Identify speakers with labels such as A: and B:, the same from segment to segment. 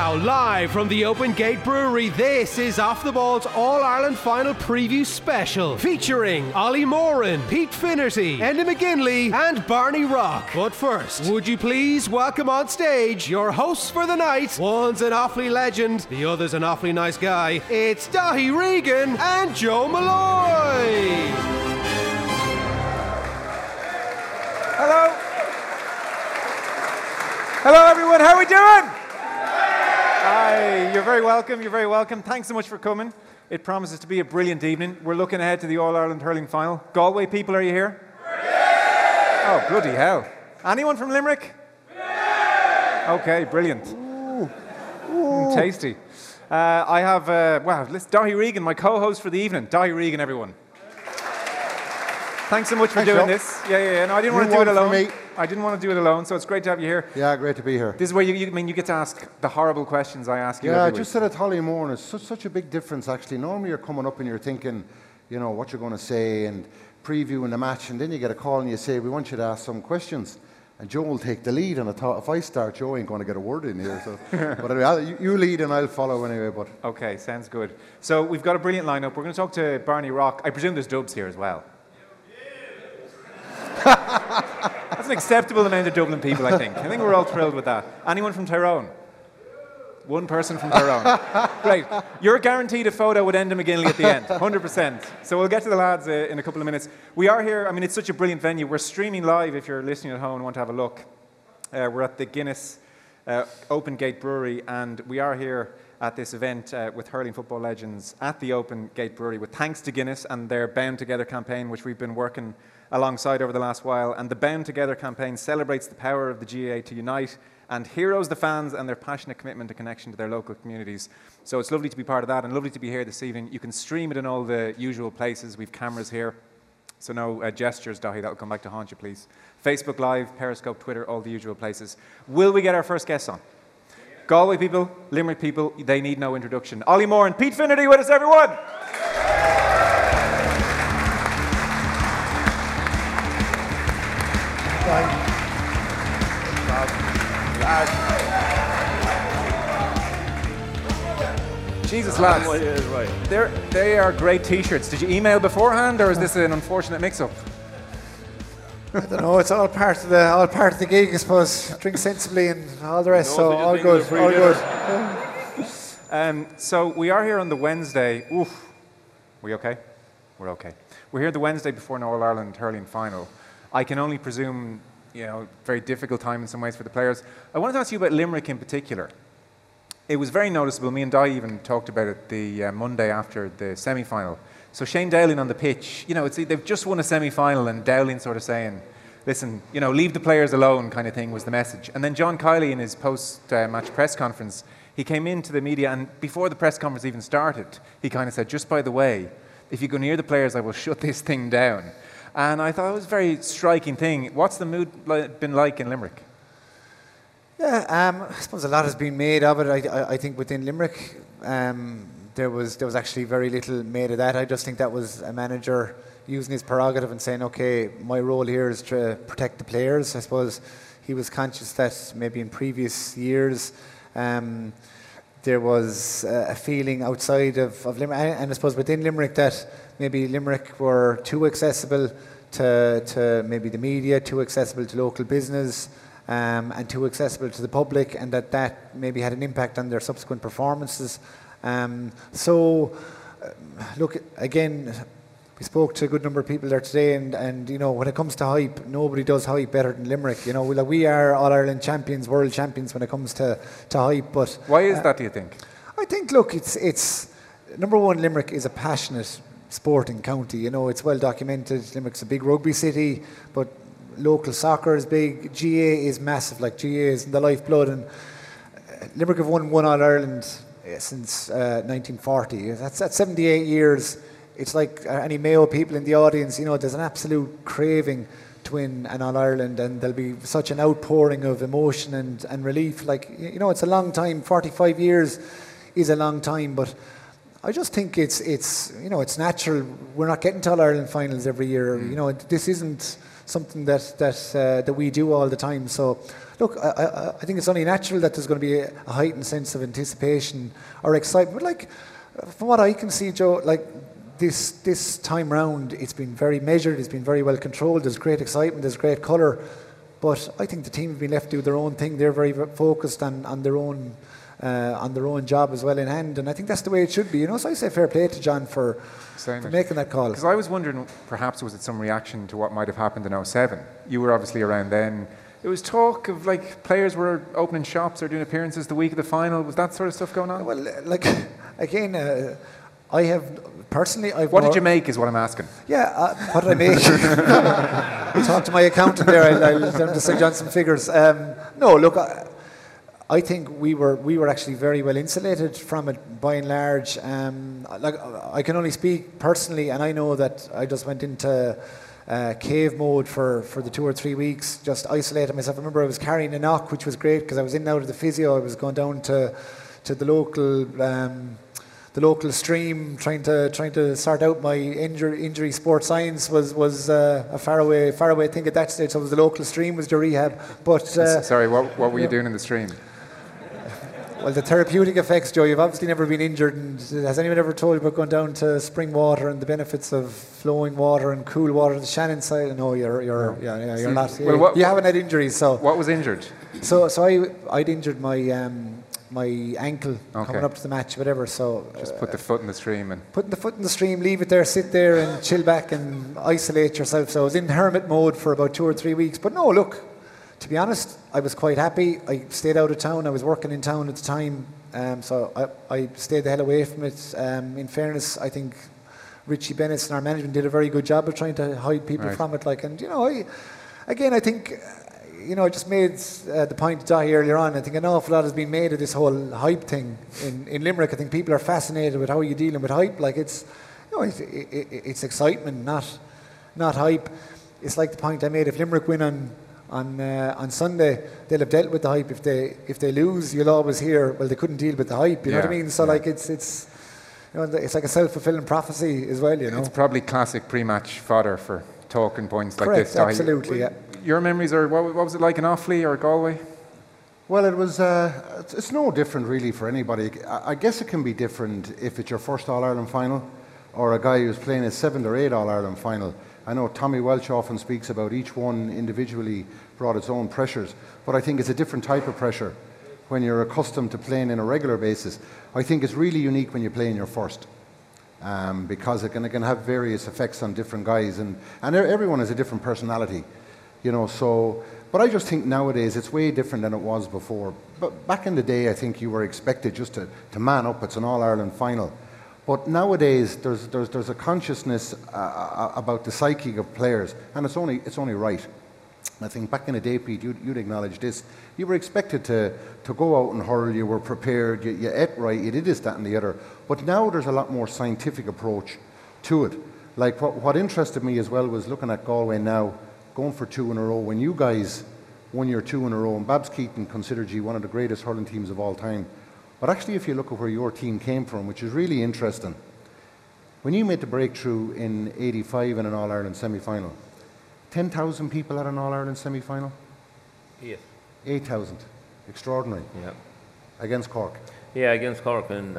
A: now, live from the Open Gate Brewery, this is Off the Ball's All-Ireland Final Preview Special, featuring Ollie Moran, Pete Finnerty, Enda McGinley and Barney Rock. But first, would you please welcome on stage your hosts for the night? One's an awfully legend, the other's an awfully nice guy. It's Daithí Regan and Joe Malloy.
B: Hello. Hello everyone, how are we doing? Hi, you're very welcome, you're very welcome. Thanks so much for coming. It promises to be a brilliant evening. We're looking ahead to the All-Ireland Hurling Final. Galway people, are you here? Oh, bloody hell. Anyone from Limerick? Okay, brilliant. Ooh. Tasty. I have, Daithí Regan, my co-host for the evening. Daithí Regan, everyone. Thanks so much for doing this. Yeah. No, I didn't want to do it alone. I didn't want to do it alone, so it's great to have you here.
C: Yeah, great to be here.
B: This is where you get to ask the horrible questions I ask you.
C: Yeah,
B: every
C: I just
B: week.
C: said it, Holly Moore, it's such a big difference actually. Normally you're coming up and you're thinking, you know, what you're going to say and previewing the match, and then you get a call and you say, we want you to ask some questions. And Joe will take the lead, and I thought, if I start, Joe ain't going to get a word in here. So, but anyway, you lead and I'll follow anyway. But
B: okay, sounds good. So we've got a brilliant lineup. We're going to talk to Barney Rock. I presume there's dubs here as well. That's an acceptable amount of Dublin people, I think. I think we're all thrilled with that. Anyone from Tyrone? One person from Tyrone. Great. You're guaranteed a photo with Enda McGinley at the end, 100%. So we'll get to the lads in a couple of minutes. We are here, I mean, it's such a brilliant venue. We're streaming live if you're listening at home and want to have a look. We're at the Guinness Open Gate Brewery, and we are here at this event with hurling football legends at the Open Gate Brewery, with thanks to Guinness and their Bound Together campaign, which we've been working alongside over the last while. And the Bound Together campaign celebrates the power of the GAA to unite and heroes the fans and their passionate commitment and connection to their local communities. So it's lovely to be part of that and lovely to be here this evening. You can stream it in all the usual places. We've cameras here, so no gestures, Daithí, that'll come back to haunt you, please. Facebook Live, Periscope, Twitter, all the usual places. Will we get our first guests on? Galway people, Limerick people, they need no introduction. Ollie Moore and Pete Finnerty with us, everyone! Jesus, lads. They are great T-shirts. Did you email beforehand, or is this an unfortunate mix-up?
D: I don't know. It's all part of the gig, I suppose. Drink sensibly and all the rest. So all good.
B: So we are here on the Wednesday. Oof. We okay? We're okay. We're here the Wednesday before an All-Ireland Hurling Final. I can only presume, you know, very difficult time in some ways for the players. I wanted to ask you about Limerick in particular. It was very noticeable. Me and Di even talked about it the Monday after the semi-final. So Shane Dowling on the pitch, you know, they've just won a semi-final, and Dowling sort of saying, listen, you know, leave the players alone kind of thing was the message. And then John Kiley in his post-match press conference, he came into the media, and before the press conference even started, he kind of said, just by the way, if you go near the players, I will shut this thing down. And I thought it was a very striking thing. What's the mood been like in Limerick?
D: Yeah, I suppose a lot has been made of it. I think within Limerick, there was actually very little made of that. I just think that was a manager using his prerogative and saying, okay, my role here is to protect the players. I suppose he was conscious that maybe in previous years there was a feeling outside of Limerick, and I suppose within Limerick that maybe Limerick were too accessible to maybe the media, too accessible to local business, and too accessible to the public, and that maybe had an impact on their subsequent performances. Look, again, we spoke to a good number of people there today, and you know, when it comes to hype, nobody does hype better than Limerick. You know, we are All-Ireland champions, world champions when it comes to hype. But
B: why is that, do you think?
D: I think, look, it's number one, Limerick is a passionate sporting county. You know, it's well documented. Limerick's a big rugby city, but local soccer is big. GA is massive. Like, GA is the lifeblood, and Limerick have won All-Ireland since 1940. That's 78 years. It's like any Mayo people in the audience, you know, there's an absolute craving to win an All-Ireland, and there'll be such an outpouring of emotion and relief. Like, you know, it's a long time. 45 years is a long time, but I just think it's you know, it's natural. We're not getting to All-Ireland finals every year. You know, this isn't something that we do all the time. So, look, I think it's only natural that there's going to be a heightened sense of anticipation or excitement. But like, from what I can see, Joe, like this time round, it's been very measured, it's been very well controlled. There's great excitement, there's great colour. But I think the team have been left to do their own thing. They're very focused on their own job as well in hand, and I think that's the way it should be. You know, so I say fair play to John for making that call.
B: Because I was wondering, perhaps was it some reaction to what might have happened in 07? You were obviously around then. There was talk of like players were opening shops or doing appearances the week of the final. Was that sort of stuff going on?
D: Well, like again, I have personally.
B: What did you make? Is what I'm asking.
D: Yeah, what did I make? Talk to my accountant there. I'll tell him to send John some figures. No, look. I think we were actually very well insulated from it by and large. Like I can only speak personally, and I know that I just went into cave mode for the 2 or 3 weeks, just isolated myself. I remember I was carrying a knock, which was great because I was in and out of the physio. I was going down to the local stream, trying to sort out my injury. Sports science was a far away thing at that stage. So it was the local stream was the rehab. But
B: sorry, what were you doing in the stream?
D: Well, the therapeutic effects, Joe. You've obviously never been injured. And has anyone ever told you about going down to spring water and the benefits of flowing water and cool water? The Shannon side. No, you're not. Well, you haven't had injuries. So
B: what was injured?
D: So I'd injured my my ankle coming up to the match, whatever. So
B: just put the foot in the stream and
D: putting the foot in the stream, leave it there, sit there, and chill back and isolate yourself. So I was in hermit mode for about 2 or 3 weeks. But no, look. To be honest, I was quite happy. I stayed out of town. I was working in town at the time, so I stayed the hell away from it. In fairness, I think Richie Bennett and our management did a very good job of trying to hide people from it. Like, and you know, I think, you know, I just made the point to Dahi earlier on. I think an awful lot has been made of this whole hype thing in Limerick. I think people are fascinated with how you're dealing with hype. Like it's, you know, it's excitement, not hype. It's like the point I made. If Limerick win on Sunday, they'll have dealt with the hype. If they lose, you'll always hear, well, they couldn't deal with the hype. You know what I mean? So like it's you know, it's like a self-fulfilling prophecy as well. You know,
B: it's probably classic pre-match fodder for talking points like
D: Correct,
B: this.
D: Absolutely, yeah.
B: Your memories are what was it like in Offaly or Galway?
C: Well, it was. It's no different really for anybody. I guess it can be different if it's your first All-Ireland final, or a guy who's playing his 7th or 8th All-Ireland final. I know Tommy Welch often speaks about each one individually brought its own pressures, but I think it's a different type of pressure when you're accustomed to playing on a regular basis. I think it's really unique when you play in your first, because it can have various effects on different guys, and everyone has a different personality, you know. So, but I just think nowadays it's way different than it was before. But back in the day, I think you were expected just to man up. It's an All-Ireland final. But nowadays, there's a consciousness about the psyche of players, and it's only right. I think back in the day, Pete, you'd acknowledge this. You were expected to go out and hurl. You were prepared. You ate right. You did this, that, and the other. But now there's a lot more scientific approach to it. Like what interested me as well was looking at Galway now, going for 2 in a row. When you guys won your 2 in a row, and Babs Keaton considered you one of the greatest hurling teams of all time. But actually, if you look at where your team came from, which is really interesting, when you made the breakthrough in '85 in an All-Ireland semi-final, 10,000 people at an All-Ireland semi-final? 8,000. Extraordinary.
E: Yeah.
C: Against Cork.
E: Yeah, against Cork in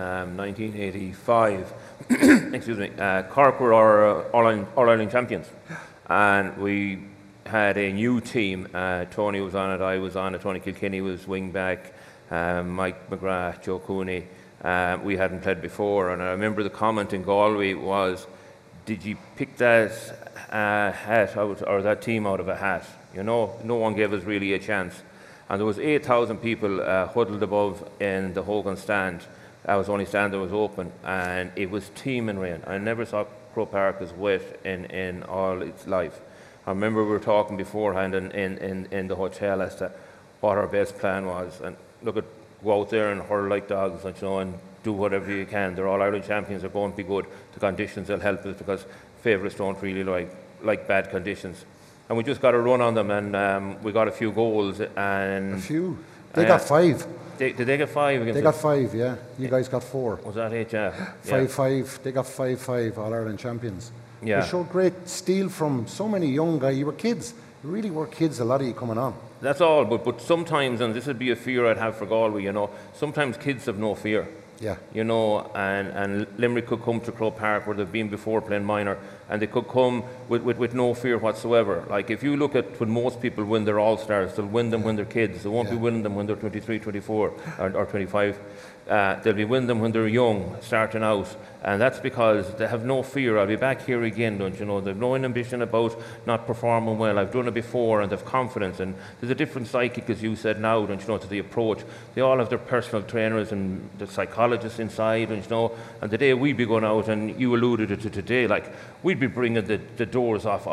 E: 1985. Excuse me. Cork were our All-Ireland champions. And we had a new team. Tony was on it, I was on it, Tony Kilkenny was wing back. Mike McGrath, Joe Cooney, we hadn't played before, and I remember the comment in Galway was, did you pick that hat out, or that team out of a hat? You know, no one gave us really a chance. And there was 8,000 people huddled above in the Hogan stand. That was the only stand that was open, and it was teeming rain. I never saw Croke Park as wet in all its life. I remember we were talking beforehand in the hotel as to what our best plan was, and look at go out there and hurl like dogs, and, you know, and do whatever you can. They're all Ireland champions. They're going to be good. The conditions will help us because favourites don't really like bad conditions. And we just got a run on them, and we got a few goals. And
C: a few. They got 5.
E: Did they get 5 against?
C: They got 5. Yeah. You guys got 4.
E: Was that it? Yeah.
C: 5-5. They got 5-5 All Ireland champions.
E: Yeah.
C: They showed great steel from so many young guys. You were kids. You really were kids, a lot of you coming on.
E: That's all, but sometimes, and this would be a fear I'd have for Galway, you know, sometimes kids have no fear.
C: Yeah.
E: You know, and Limerick could come to Croke Park where they've been before playing minor, and they could come with no fear whatsoever. Like, if you look at when most people win their All-Stars, they'll win them when they're kids. They won't be winning them when they're 23, 24, or 25. They'll be winning them when they're young, starting out, and that's because they have no fear. I'll be back here again, don't you know? They've no ambition about not performing well. I've done it before, and they've confidence. And there's a different psychic, as you said now, don't you know, to the approach. They all have their personal trainers and the psychologists inside, don't you know? And the day we'd be going out, and you alluded to today, like, we'd be bringing the doors off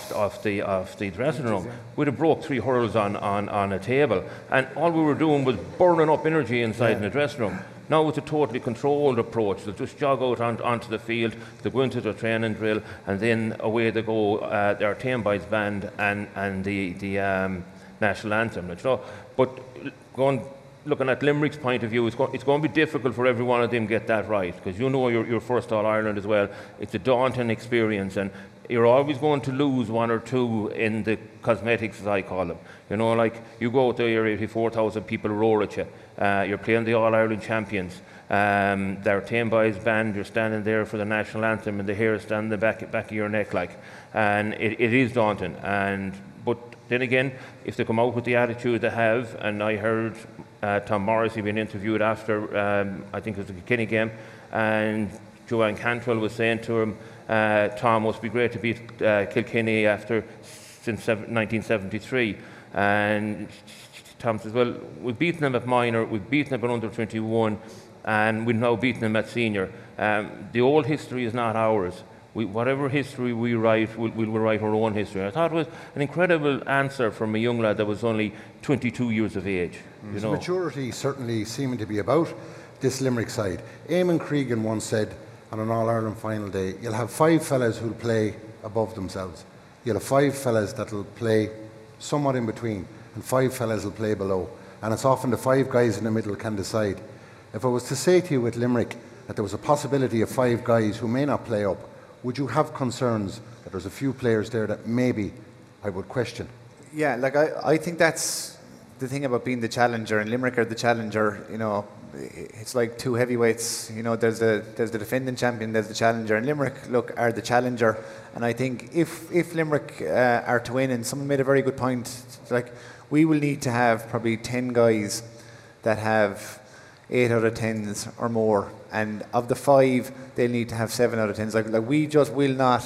E: the dressing room. We'd have broke 3 hurls on a table, and all we were doing was burning up energy inside in the dressing room. Now it's a totally controlled approach. They'll just jog out onto the field, they go into their training drill, and then away they go, their Tame Boys band and the national anthem. You know? But looking at Limerick's point of view, it's going to be difficult for every one of them to get that right, because you know you're first All-Ireland as well. It's a daunting experience, and you're always going to lose 1 or 2 in the cosmetics, as I call them. You know, like, you go out there, 84,000 people roar at you. You're playing the All-Ireland champions. Their Tame Boys band, you're standing there for the national anthem, and the hair is standing the back of your neck, like. And it is daunting. But then again, if they come out with the attitude they have, and I heard Tom Morrissey being interviewed after, I think it was the Kilkenny game, and Joanne Cantwell was saying to him, Tom, must be great to beat Kilkenny since 1973. And Tom says, well, we've beaten them at minor, we've beaten them at under 21, and we've now beaten them at senior. The old history is not ours. Whatever history we write, we'll write our own history. I thought it was an incredible answer from a young lad that was only 22 years of age. You know?
C: Maturity certainly seeming to be about this Limerick side. Eamon Cregan once said on an All-Ireland final day, you'll have 5 fellas who'll play above themselves. You'll have 5 fellas that'll play somewhat in between, and 5 fellas will play below. And it's often the 5 guys in the middle can decide. If I was to say to you with Limerick that there was a possibility of 5 guys who may not play up, would you have concerns that there's a few players there that maybe I would question?
D: Yeah, like I think that's the thing about being the challenger, and Limerick are the challenger. You know, it's like 2 heavyweights. You know, there's the defending champion, there's the challenger, and Limerick are the challenger. And I think if Limerick are to win, and someone made a very good point, like, we will need to have probably 10 guys that have 8 out of 10s or more, and of the 5 they'll need to have 7 out of 10s. Like we just will not,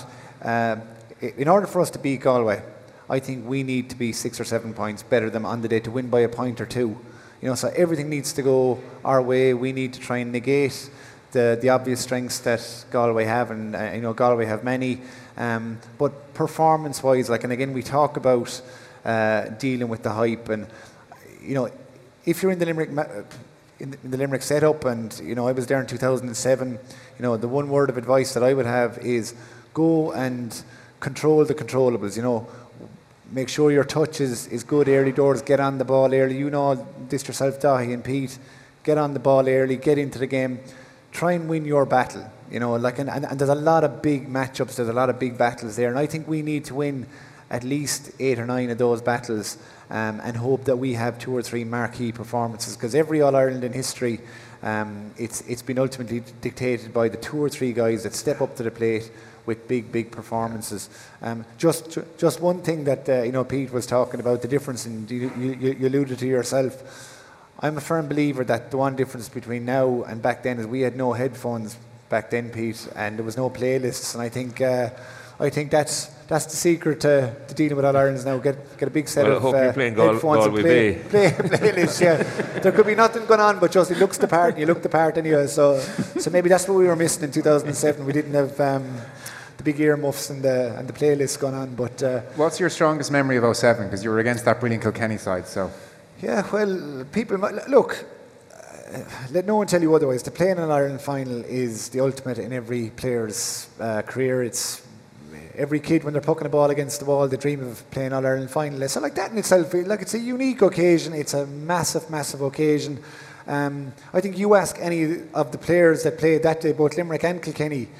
D: in order for us to beat Galway, I think we need to be 6 or 7 points better than them on the day to win by a point or 2. You know, so everything needs to go our way. We need to try and negate the obvious strengths that Galway have, and you know, Galway have many, but performance-wise, like, and again, we talk about dealing with the hype, and you know, if you're in the Limerick in the Limerick setup, and you know, I was there in 2007. You know, the one word of advice that I would have is go and control the controllables. You know, make sure your touch is good early doors. Get on the ball early. You know this yourself, Dahi and Pete. Get on the ball early. Get into the game. Try and win your battle. You know, like, and there's a lot of big matchups. There's a lot of big battles there, and I think we need to win at least 8 or 9 of those battles, and hope that we have 2 or 3 marquee performances, because every All-Ireland in history, it's been ultimately dictated by the 2 or 3 guys that step up to the plate with big performances. Just one thing that you know, Pete was talking about, the difference, and you alluded to yourself. I'm a firm believer that the one difference between now and back then is we had no headphones back then, Pete, and there was no playlists, and I think that's the secret to dealing with All-Irelands now. Get a big set of headphones and play playlists. Yeah, there could be nothing going on, but just it looks the part, and you look the part anyway. So maybe that's what we were missing in 2007. We didn't have the big earmuffs and the playlists going on. But
B: what's your strongest memory of 07? Because you were against that brilliant Kilkenny side. So
D: yeah, well, people look. Let no one tell you otherwise. To play in an Ireland final is the ultimate in every player's career. It's every kid, when they're pucking a ball against the wall, they dream of playing All-Ireland final. So like that in itself, like, it's a unique occasion. It's a massive occasion. I think you ask any of the players that played that day, both Limerick and Kilkenny,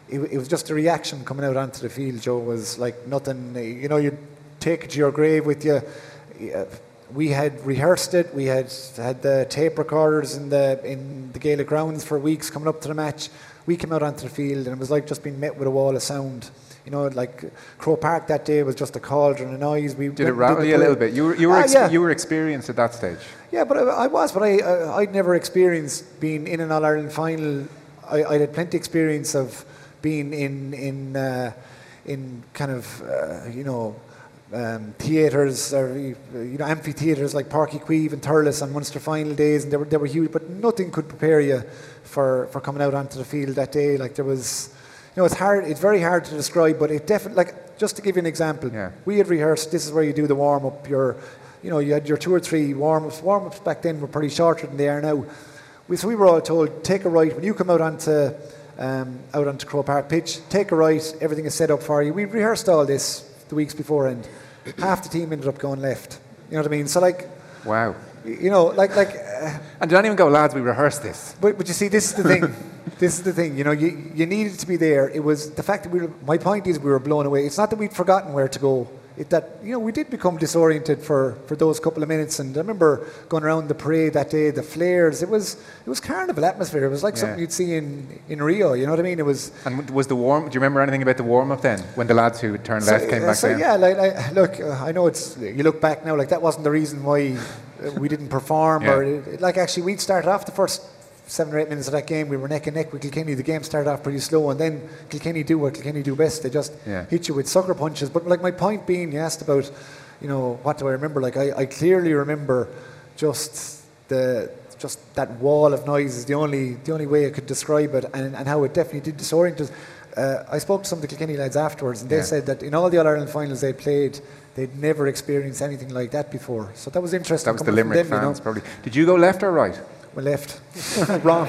D: it was just a reaction coming out onto the field, Joe, was like nothing. You know, you'd take it to your grave with you. We had rehearsed it. We had the tape recorders in the Gaelic grounds for weeks coming up to the match. We came out onto the field and it was like just being met with a wall of sound. You know, like Croke Park that day was just a cauldron of noise. We
B: did it rattle you a little bit? You were experienced at that stage.
D: Yeah, but I'd never experienced being in an All-Ireland final. I had plenty of experience of being in kind of theatres or amphitheatres like Páirc Uí Chaoimh and Thurles on Munster final days, and they were huge. But nothing could prepare you for coming out onto the field that day. Like there was. It's hard. It's very hard to describe, but it definitely. Like, just to give you an example, we had rehearsed. This is where you do the warm up. You had your 2 or 3 warm ups. Warm ups back then were pretty shorter than they are now. So we were all told, take a right when you come out onto Croke Park pitch. Take a right. Everything is set up for you. We rehearsed all this the weeks before, and half the team ended up going left. You know what I mean? So like,
B: wow.
D: And
B: did anyone go, lads, we rehearsed this?
D: But you see, this is the thing. This is the thing. You needed to be there. It was the fact that my point is we were blown away. It's not that we'd forgotten where to go. We did become disoriented for those couple of minutes. And I remember going around the parade that day, the flares. It was carnival atmosphere. It was like something you'd see in Rio. You know what I mean? It was.
B: And was the warm? Do you remember anything about the warm up then, when the lads who turned left came back down?
D: Yeah, look, I know it's. You look back now, like that wasn't the reason why we didn't perform. Actually, we'd started off the first 7 or 8 minutes of that game, we were neck and neck with Kilkenny. The game started off pretty slow, and then Kilkenny do what Kilkenny do best. They just hit you with sucker punches. But like my point being, you asked about, what do I remember? Like I clearly remember just that wall of noise is the only way I could describe it, and how it definitely did disorient us. I spoke to some of the Kilkenny lads afterwards, and they said that in all the All-Ireland finals they played, they'd never experienced anything like that before. So that was interesting.
B: That was the Limerick fans, probably. Did you go left or right?
D: Well, left. Wrong.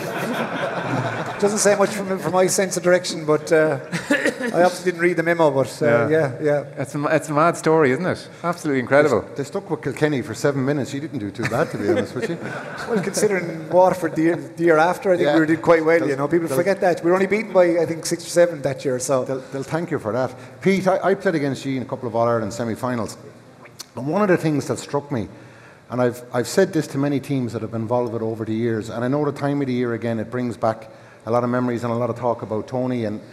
D: Doesn't say much for my sense of direction, but I obviously didn't read the memo, but
B: It's a mad story, isn't it? Absolutely incredible.
C: They stuck with Kilkenny for 7 minutes. You didn't do too bad, to be honest with you.
D: Well, considering Waterford the year after, I think we did quite well. People forget that. We were only beaten by, I think, 6 or 7 that year. So
C: they'll thank you for that. Pete, I played against you in a couple of All-Ireland semi-finals. And one of the things that struck me, and I've said this to many teams that have been involved with it over the years, and I know the time of the year again, it brings back a lot of memories and a lot of talk about Tony, and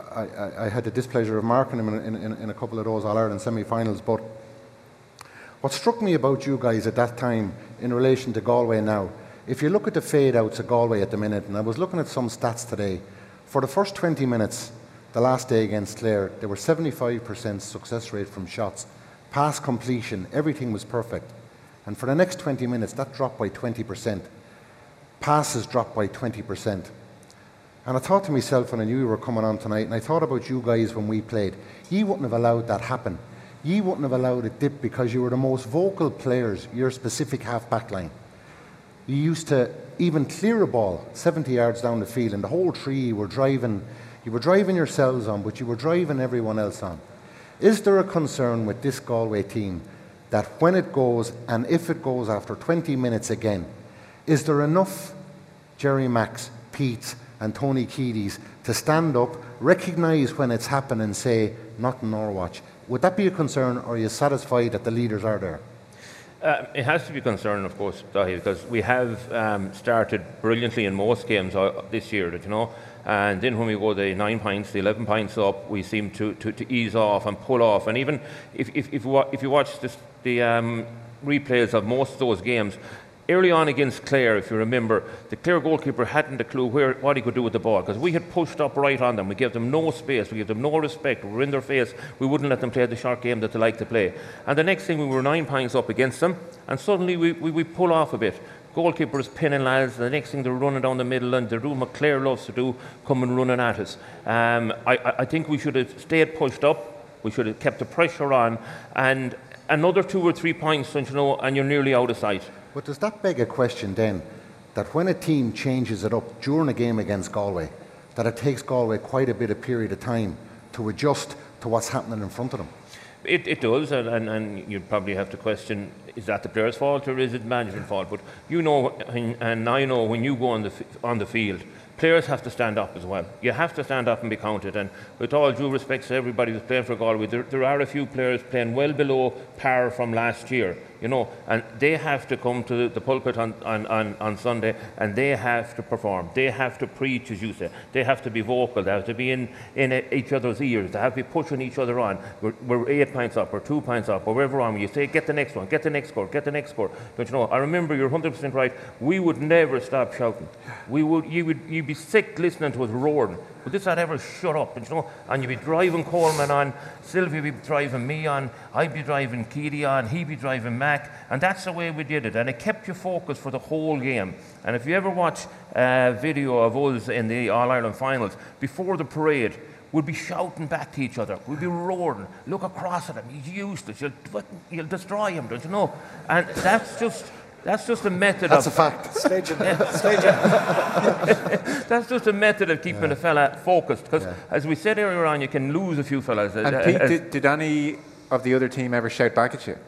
C: I had the displeasure of marking him in a couple of those All-Ireland semi-finals. But what struck me about you guys at that time in relation to Galway now, if you look at the fade-outs of Galway at the minute, and I was looking at some stats today, for the first 20 minutes, the last day against Clare, there were 75% success rate from shots, pass completion, everything was perfect. And for the next 20 minutes, that dropped by 20%. Passes dropped by 20%. And I thought to myself, when I knew you were coming on tonight, and I thought about you guys when we played, you wouldn't have allowed that happen. You wouldn't have allowed it dip because you were the most vocal players, your specific half-back line. You used to even clear a ball 70 yards down the field, and the whole tree you were driving yourselves on, but you were driving everyone else on. Is there a concern with this Galway team that when it goes, and if it goes after 20 minutes again, is there enough Jerry Macks, Pete and Tony Keady's to stand up, recognise when it's happened and say, not in our watch? Would that be a concern, or are you satisfied that the leaders are there?
E: It has to be a concern, of course, Dahi, because we have started brilliantly in most games this year, and then when we go the 9 points, the 11 points up, we seem to ease off and pull off. And even if you watch the replays of most of those games, early on against Clare, if you remember, the Clare goalkeeper hadn't a clue what he could do with the ball, because we had pushed up right on them. We gave them no space, we gave them no respect, we were in their face, we wouldn't let them play the short game that they like to play. And the next thing, we were 9 points up against them, and suddenly we pull off a bit. Goalkeeper is pinning lads, the next thing they're running down the middle, and they're doing what Clare loves to do, coming running at us. I think we should have stayed pushed up, we should have kept the pressure on, and another 2 or 3 points, and you're nearly out of sight.
C: But does that beg a question then, that when a team changes it up during a game against Galway, that it takes Galway quite a bit of period of time to adjust to what's happening in front of them?
E: It does, and you'd probably have to question, is that the player's fault or is it management's fault? But and I know when you go on the field, players have to stand up as well. You have to stand up and be counted. And with all due respect to everybody who's playing for Galway, there are a few players playing well below par from last year, you know, and they have to come to the pulpit on Sunday, and they have to perform. They have to preach, as you say. They have to be vocal. They have to be in each other's ears. They have to be pushing each other on. We're 8 points up, or 2 points up, or wherever on. You say, get the next one, get the next score, get the next score. Don't you know? I remember, you're 100% right. We would never stop shouting. You'd be sick listening to us roaring. But this I'd ever shut up, and you know, and you'd be driving Coleman on, Sylvie would be driving me on, I'd be driving Keady on, he'd be driving Mac, and that's the way we did it, and it kept you focused for the whole game. And if you ever watch a video of us in the All-Ireland finals, before the parade, we'd be shouting back to each other, we'd be roaring, look across at him, he's useless, you'll destroy him, don't you know? And that's just a method
C: That's a fact.
E: That's just a method of keeping a fella focused. Because, as we said earlier on, you can lose a few fellas.
B: And Pete, did any of the other team ever shout back at you?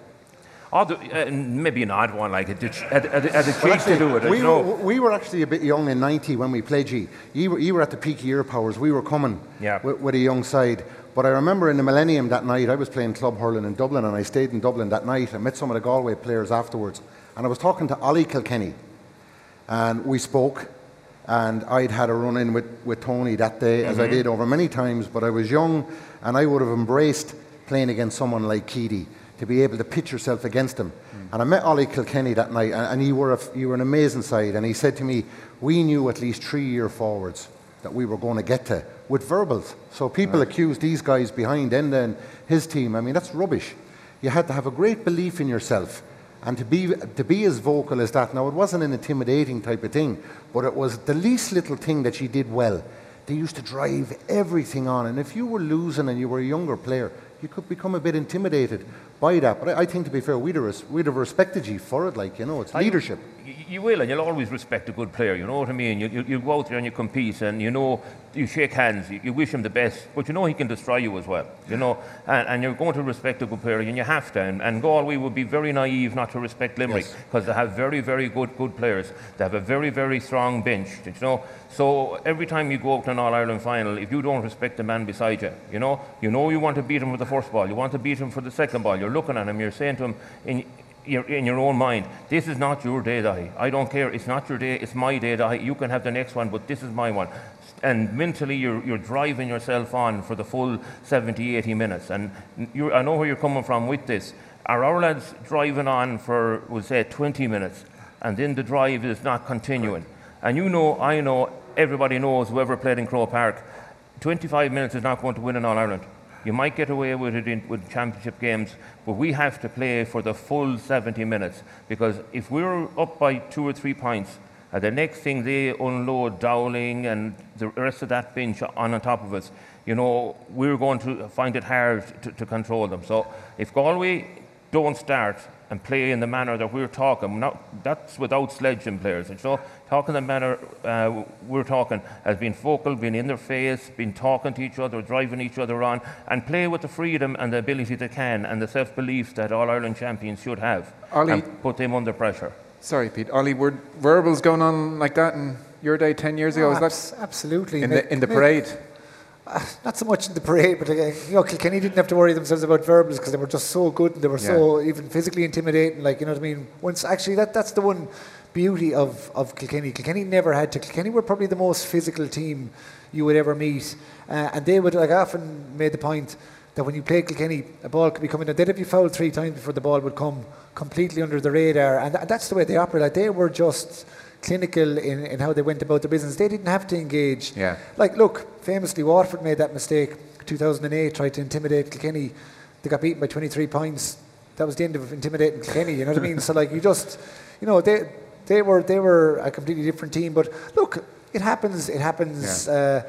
E: Maybe an odd one, like at a cheek to do it.
C: We were actually a bit young in '90 when we played you. You were at the peak of your powers. We were coming with a young side. But I remember in the Millennium that night, I was playing club hurling in Dublin, and I stayed in Dublin that night. I met some of the Galway players afterwards. And I was talking to Ollie Kilkenny, and we spoke, and I'd had a run-in with Tony that day, as I did over many times, but I was young, and I would have embraced playing against someone like Keady, to be able to pitch yourself against him. And I met Ollie Kilkenny that night, and you were an amazing side, and he said to me, we knew at least 3 year forwards that we were going to get to, with verbals. So people accused these guys behind Enda and his team. I mean, that's rubbish. You had to have a great belief in yourself, and to be as vocal as that. Now, it wasn't an intimidating type of thing, but it was the least little thing that you did well. They used to drive everything on, and if you were losing and you were a younger player, you could become a bit intimidated by that. But I think, to be fair, we'd have respected you for it, like, you know, it's leadership.
E: You will, and you'll always respect a good player, you know what I mean? You go out there and you compete, and you know, you shake hands, you wish him the best, but you know he can destroy you as well, you know, and you're going to respect a good player, and you have to, and Galway would be very naive not to respect Limerick, because they have very, very good players. They have a very, very strong bench, you know, so every time you go out to an All-Ireland final, if you don't respect the man beside you, you know you want to beat him with the first ball, you want to beat him for the second ball, you're looking at him, you're saying to him, in your own mind, this is not your day, Dahi. I don't care. It's not your day. It's my day, Dahi. You can have the next one, but this is my one. And mentally, you're driving yourself on for the full 70, 80 minutes. And I know where you're coming from with this. Are our lads driving on for, we'll say, 20 minutes, and then the drive is not continuing? And you know, I know, everybody knows, whoever played in Croke Park, 25 minutes is not going to win an All-Ireland. You might get away with it with championship games, but we have to play for the full 70 minutes, because if we're up by 2 or 3 points, the next thing they unload Dowling and the rest of that bench on top of us, you know, we're going to find it hard to control them. So if Galway don't start and play in the manner that we're talking, that's without sledging players, and so talking the manner we're talking, has been vocal, been in their face, been talking to each other, driving each other on, and play with the freedom and the ability they can, and the self-belief that All-Ireland champions should have,
B: Ollie,
E: and put them under pressure.
B: Sorry, Pete. Ollie, were verbals going on like that in your day 10 years ago? Was that
D: absolutely
B: in the parade?
D: Not so much in the parade, but you know, Kilkenny didn't have to worry themselves about verbals, because they were just so good, and they were so even physically intimidating. Like, you know what I mean? Once actually, that's the one beauty of Kilkenny. Kilkenny never had to. Kilkenny were probably the most physical team you would ever meet, and they would, like, often made the point that when you play Kilkenny, a ball could be coming in. They'd have you fouled 3 times before the ball would come completely under the radar, and that's the way they operate. Like, they were just clinical in how they went about their business. They didn't have to engage.
B: Yeah.
D: Like, look, famously, Waterford made that mistake. 2008, tried to intimidate Kilkenny. They got beaten by 23 points. That was the end of intimidating Kilkenny. You know what I mean? So, like, you just, you know, they were a completely different team. But look, it happens. It happens. Yeah.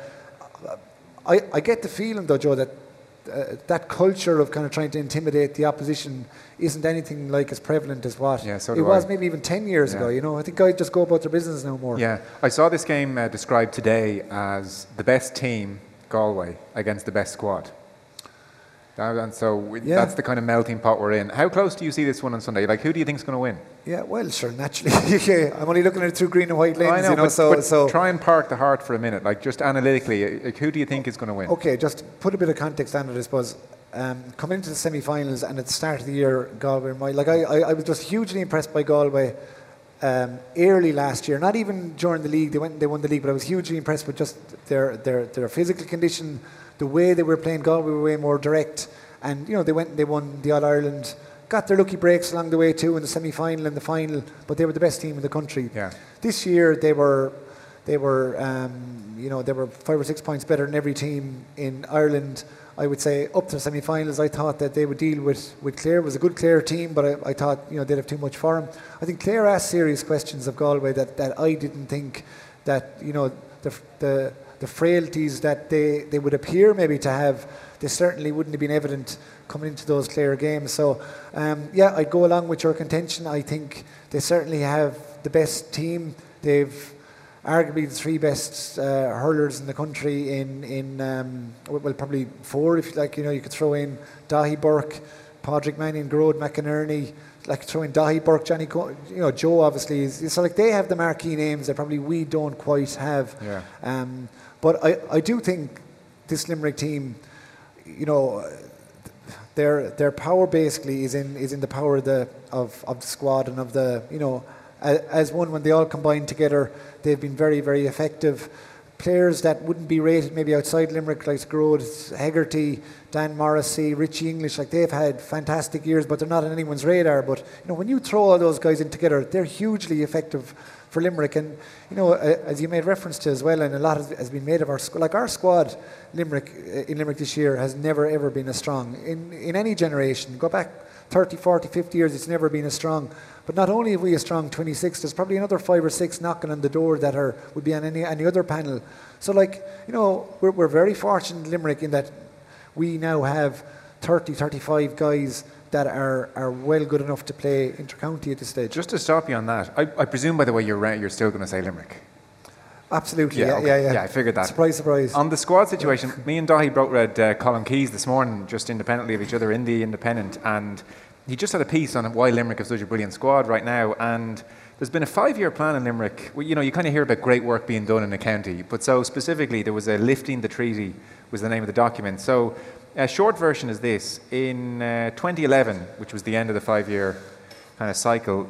D: I get the feeling, though, Joe, that that culture of kind of trying to intimidate the opposition isn't anything like as prevalent as what it was maybe even 10 years ago. You know, I think guys just go about their business now more.
B: Yeah, I saw this game described today as the best team, Galway, against the best squad. And so that's the kind of melting pot we're in. How close do you see this one on Sunday? Like, who do you think is going to win?
D: Yeah, well, sure, naturally. I'm only looking at it through green and white lens,
B: I know, but
D: so
B: try and park the heart for a minute. Like, just analytically, like, who do you think is going to win?
D: Okay, just put a bit of context on it, I suppose. Coming into the semi-finals and at the start of the year, Galway, I was just hugely impressed by Galway early last year. Not even during the league, they won the league, but I was hugely impressed with just their physical condition, the way they were playing. Galway were way more direct, and they won the All-Ireland, got their lucky breaks along the way too in the semi-final and the final, but they were the best team in the country.
B: Yeah.
D: This year they were 5 or 6 points better than every team in Ireland. I would say up to the semi-finals, I thought that they would deal with Clare. It was a good Clare team, but I thought they'd have too much for them. I think Clare asked serious questions of Galway that I didn't think that the frailties that they would appear maybe to have, they certainly wouldn't have been evident coming into those Clare games. So I'd go along with your contention. I think they certainly have the best team. They've arguably the 3 best hurlers in the country well, probably 4 if you like. You could throw in Dahi Burke, Padraig Mannion, Gerard McInerney, like throw in Dahi Burke, Johnny Joe obviously is, so like they have the marquee names that probably we don't quite have.
B: Yeah.
D: But I do think this Limerick team, their power basically is in the power of the squad and of the as one. When they all combine together, they've been very, very effective. Players that wouldn't be rated maybe outside Limerick, like Grode, Hegarty, Dan Morrissey, Richie English, like they've had fantastic years, but they're not on anyone's radar. But when you throw all those guys in together, they're hugely effective for Limerick. And as you made reference to as well, and a lot has been made of our squad. Limerick this year has never ever been as strong in any generation. Go back 30, 40, 50 years, it's never been as strong. But not only have we a strong 26, there's probably another 5 or 6 knocking on the door that would be on any other panel. So we're very fortunate in Limerick in that we now have 30, 35 guys that are well good enough to play inter-county at this stage.
B: Just to stop you on that, I presume, by the way, you're still going to say Limerick.
D: Absolutely,
B: yeah. Yeah, I figured that.
D: Surprise, surprise.
B: On the squad situation, me and Dahi both read Colin Keys this morning, just independently of each other in the Independent, and he just had a piece on why Limerick have such a brilliant squad right now. And there's been a 5-year plan in Limerick. Well, you kind of hear about great work being done in a county, but so specifically there was a lifting the treaty was the name of the document. So a short version is this: in 2011, which was the end of the 5-year kind of cycle,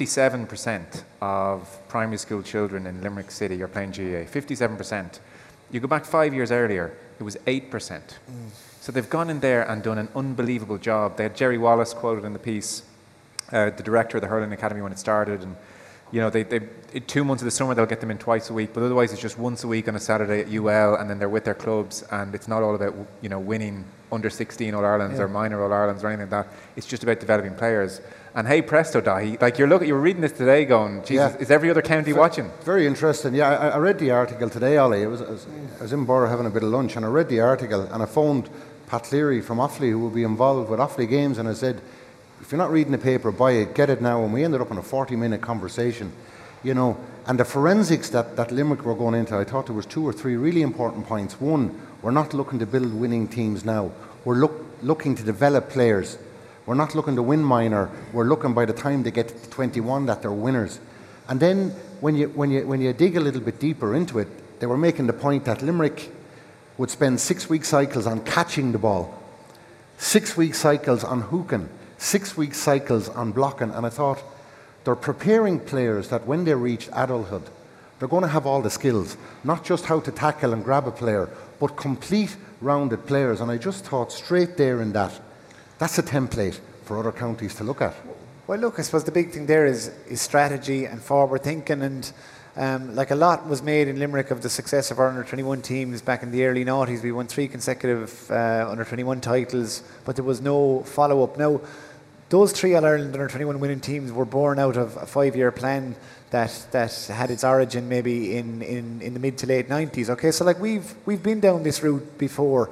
B: 57% of primary school children in Limerick City are playing GAA. 57%. You go back 5 years earlier, it was 8%. So they've gone in there and done an unbelievable job. They had Jerry Wallace quoted in the piece, the director of the Hurling Academy when it started, and they 2 months of the summer they'll get them in twice a week, but otherwise it's just once a week on a Saturday at UL, and then they're with their clubs, and it's not all about winning under 16 All-Irelands or minor All-Irelands or anything like that. It's just about developing players. And hey presto, Dahi, like you were reading this today going, Jesus, is every other county watching?
C: Very interesting. Yeah, I read the article today, Ollie. I was in Borough having a bit of lunch, and I read the article, and I phoned Pat Cleary from Offaly, who will be involved with Offaly games, and I said, if you're not reading the paper, buy it, get it now. And we ended up in a 40-minute conversation, and the forensics that Limerick were going into, I thought there was 2 or 3 really important points. One, we're not looking to build winning teams now. We're looking to develop players. We're not looking to win minor. We're looking by the time they get to 21 that they're winners. And then when you dig a little bit deeper into it, they were making the point that Limerick would spend 6-week cycles on catching the ball, 6-week cycles on hooking, 6-week cycles on blocking. And I thought, they're preparing players that when they reach adulthood, they're going to have all the skills, not just how to tackle and grab a player, but complete rounded players. And I just thought straight there in that's a template for other counties to look at.
D: Well, look, I suppose the big thing there is strategy and forward thinking, and a lot was made in Limerick of the success of our under-21 teams back in the early 90s. We won 3 consecutive under-21 titles, but there was no follow-up. Now, those 3 All-Ireland under-21 winning teams were born out of a 5-year plan that had its origin maybe in the mid to late 90s. Okay, so we've been down this route before.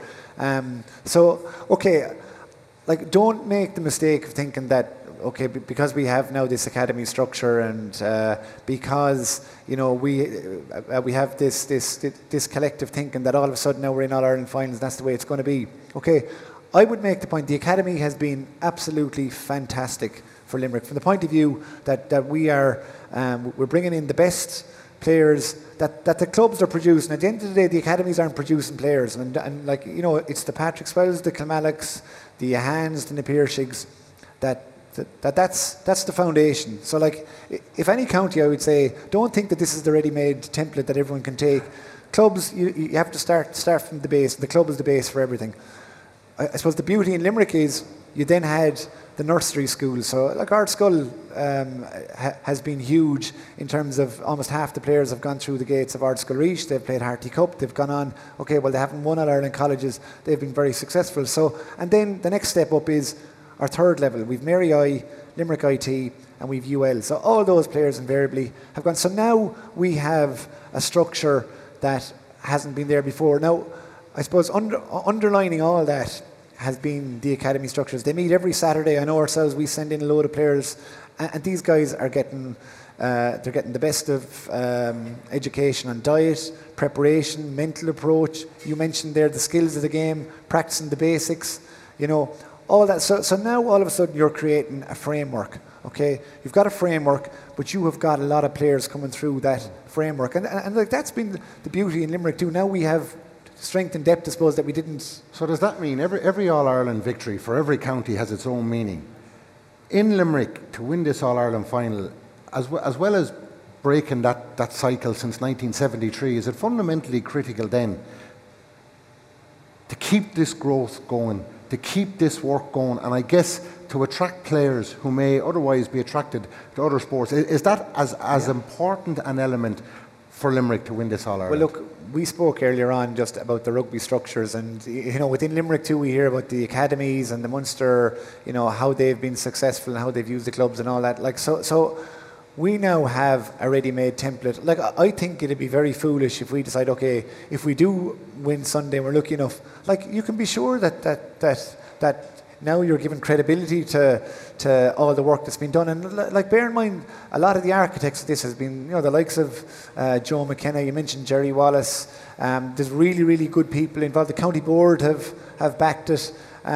D: Don't make the mistake of thinking that, because we have now this academy structure and because we have this collective thinking that all of a sudden now we're in All-Ireland finals, that's the way it's going to be. Okay, I would make the point the academy has been absolutely fantastic for Limerick from the point of view that we are we're bringing in the best players that the clubs are producing. At the end of the day, the academies aren't producing players, and like you know, it's the Patrick Swells, the Kilmallocks, the Ahans, the Napirshigs, that's the foundation. So like, if any county, I would say, don't think that this is the ready-made template that everyone can take. Clubs, you have to start from the base. The club is the base for everything. I suppose the beauty in Limerick is you then had the nursery schools. So like Ardskull has been huge in terms of almost half the players have gone through the gates of Ardskull Reach. They've played Harty Cup. They've gone on. Okay, well they haven't won All Ireland colleges. They've been very successful. So and then the next step up is our third level. We've Mary I, Limerick IT, and we've UL. So all those players invariably have gone. So now we have a structure that hasn't been there before. Now, I suppose underlining all that has been the academy structures. They meet every Saturday. I know ourselves, we send in a load of players, and these guys are getting they're getting the best of education on diet, preparation, mental approach. You mentioned there the skills of the game, practicing the basics, you know, all that. So now all of a sudden you're creating a framework. Okay, you've got a framework, but you have got a lot of players coming through that framework, and like that's been the beauty in Limerick too. Now we have strength and depth, I suppose, that we didn't.
C: So does that mean every All-Ireland victory for every county has its own meaning? In Limerick, to win this All-Ireland final, as well as breaking that cycle since 1973, is it fundamentally critical then to keep this growth going, to keep this work going, and I guess to attract players who may otherwise be attracted to other sports? Is that as important an element for Limerick to win this All-Ireland?
D: Well, look, we spoke earlier on just about the rugby structures, and you know, within Limerick too, we hear about the academies and the Munster, you know, how they've been successful and how they've used the clubs and all that. Like so we now have a ready-made template. Like I think it'd be very foolish if we decide, okay, if we do win Sunday, we're lucky enough. Like you can be sure that now you're giving credibility to all the work that's been done. And like bear in mind, a lot of the architects of this has been, you know, the likes of Joe McKenna, you mentioned Jerry Wallace. There's really, really good people involved. The county board have backed it.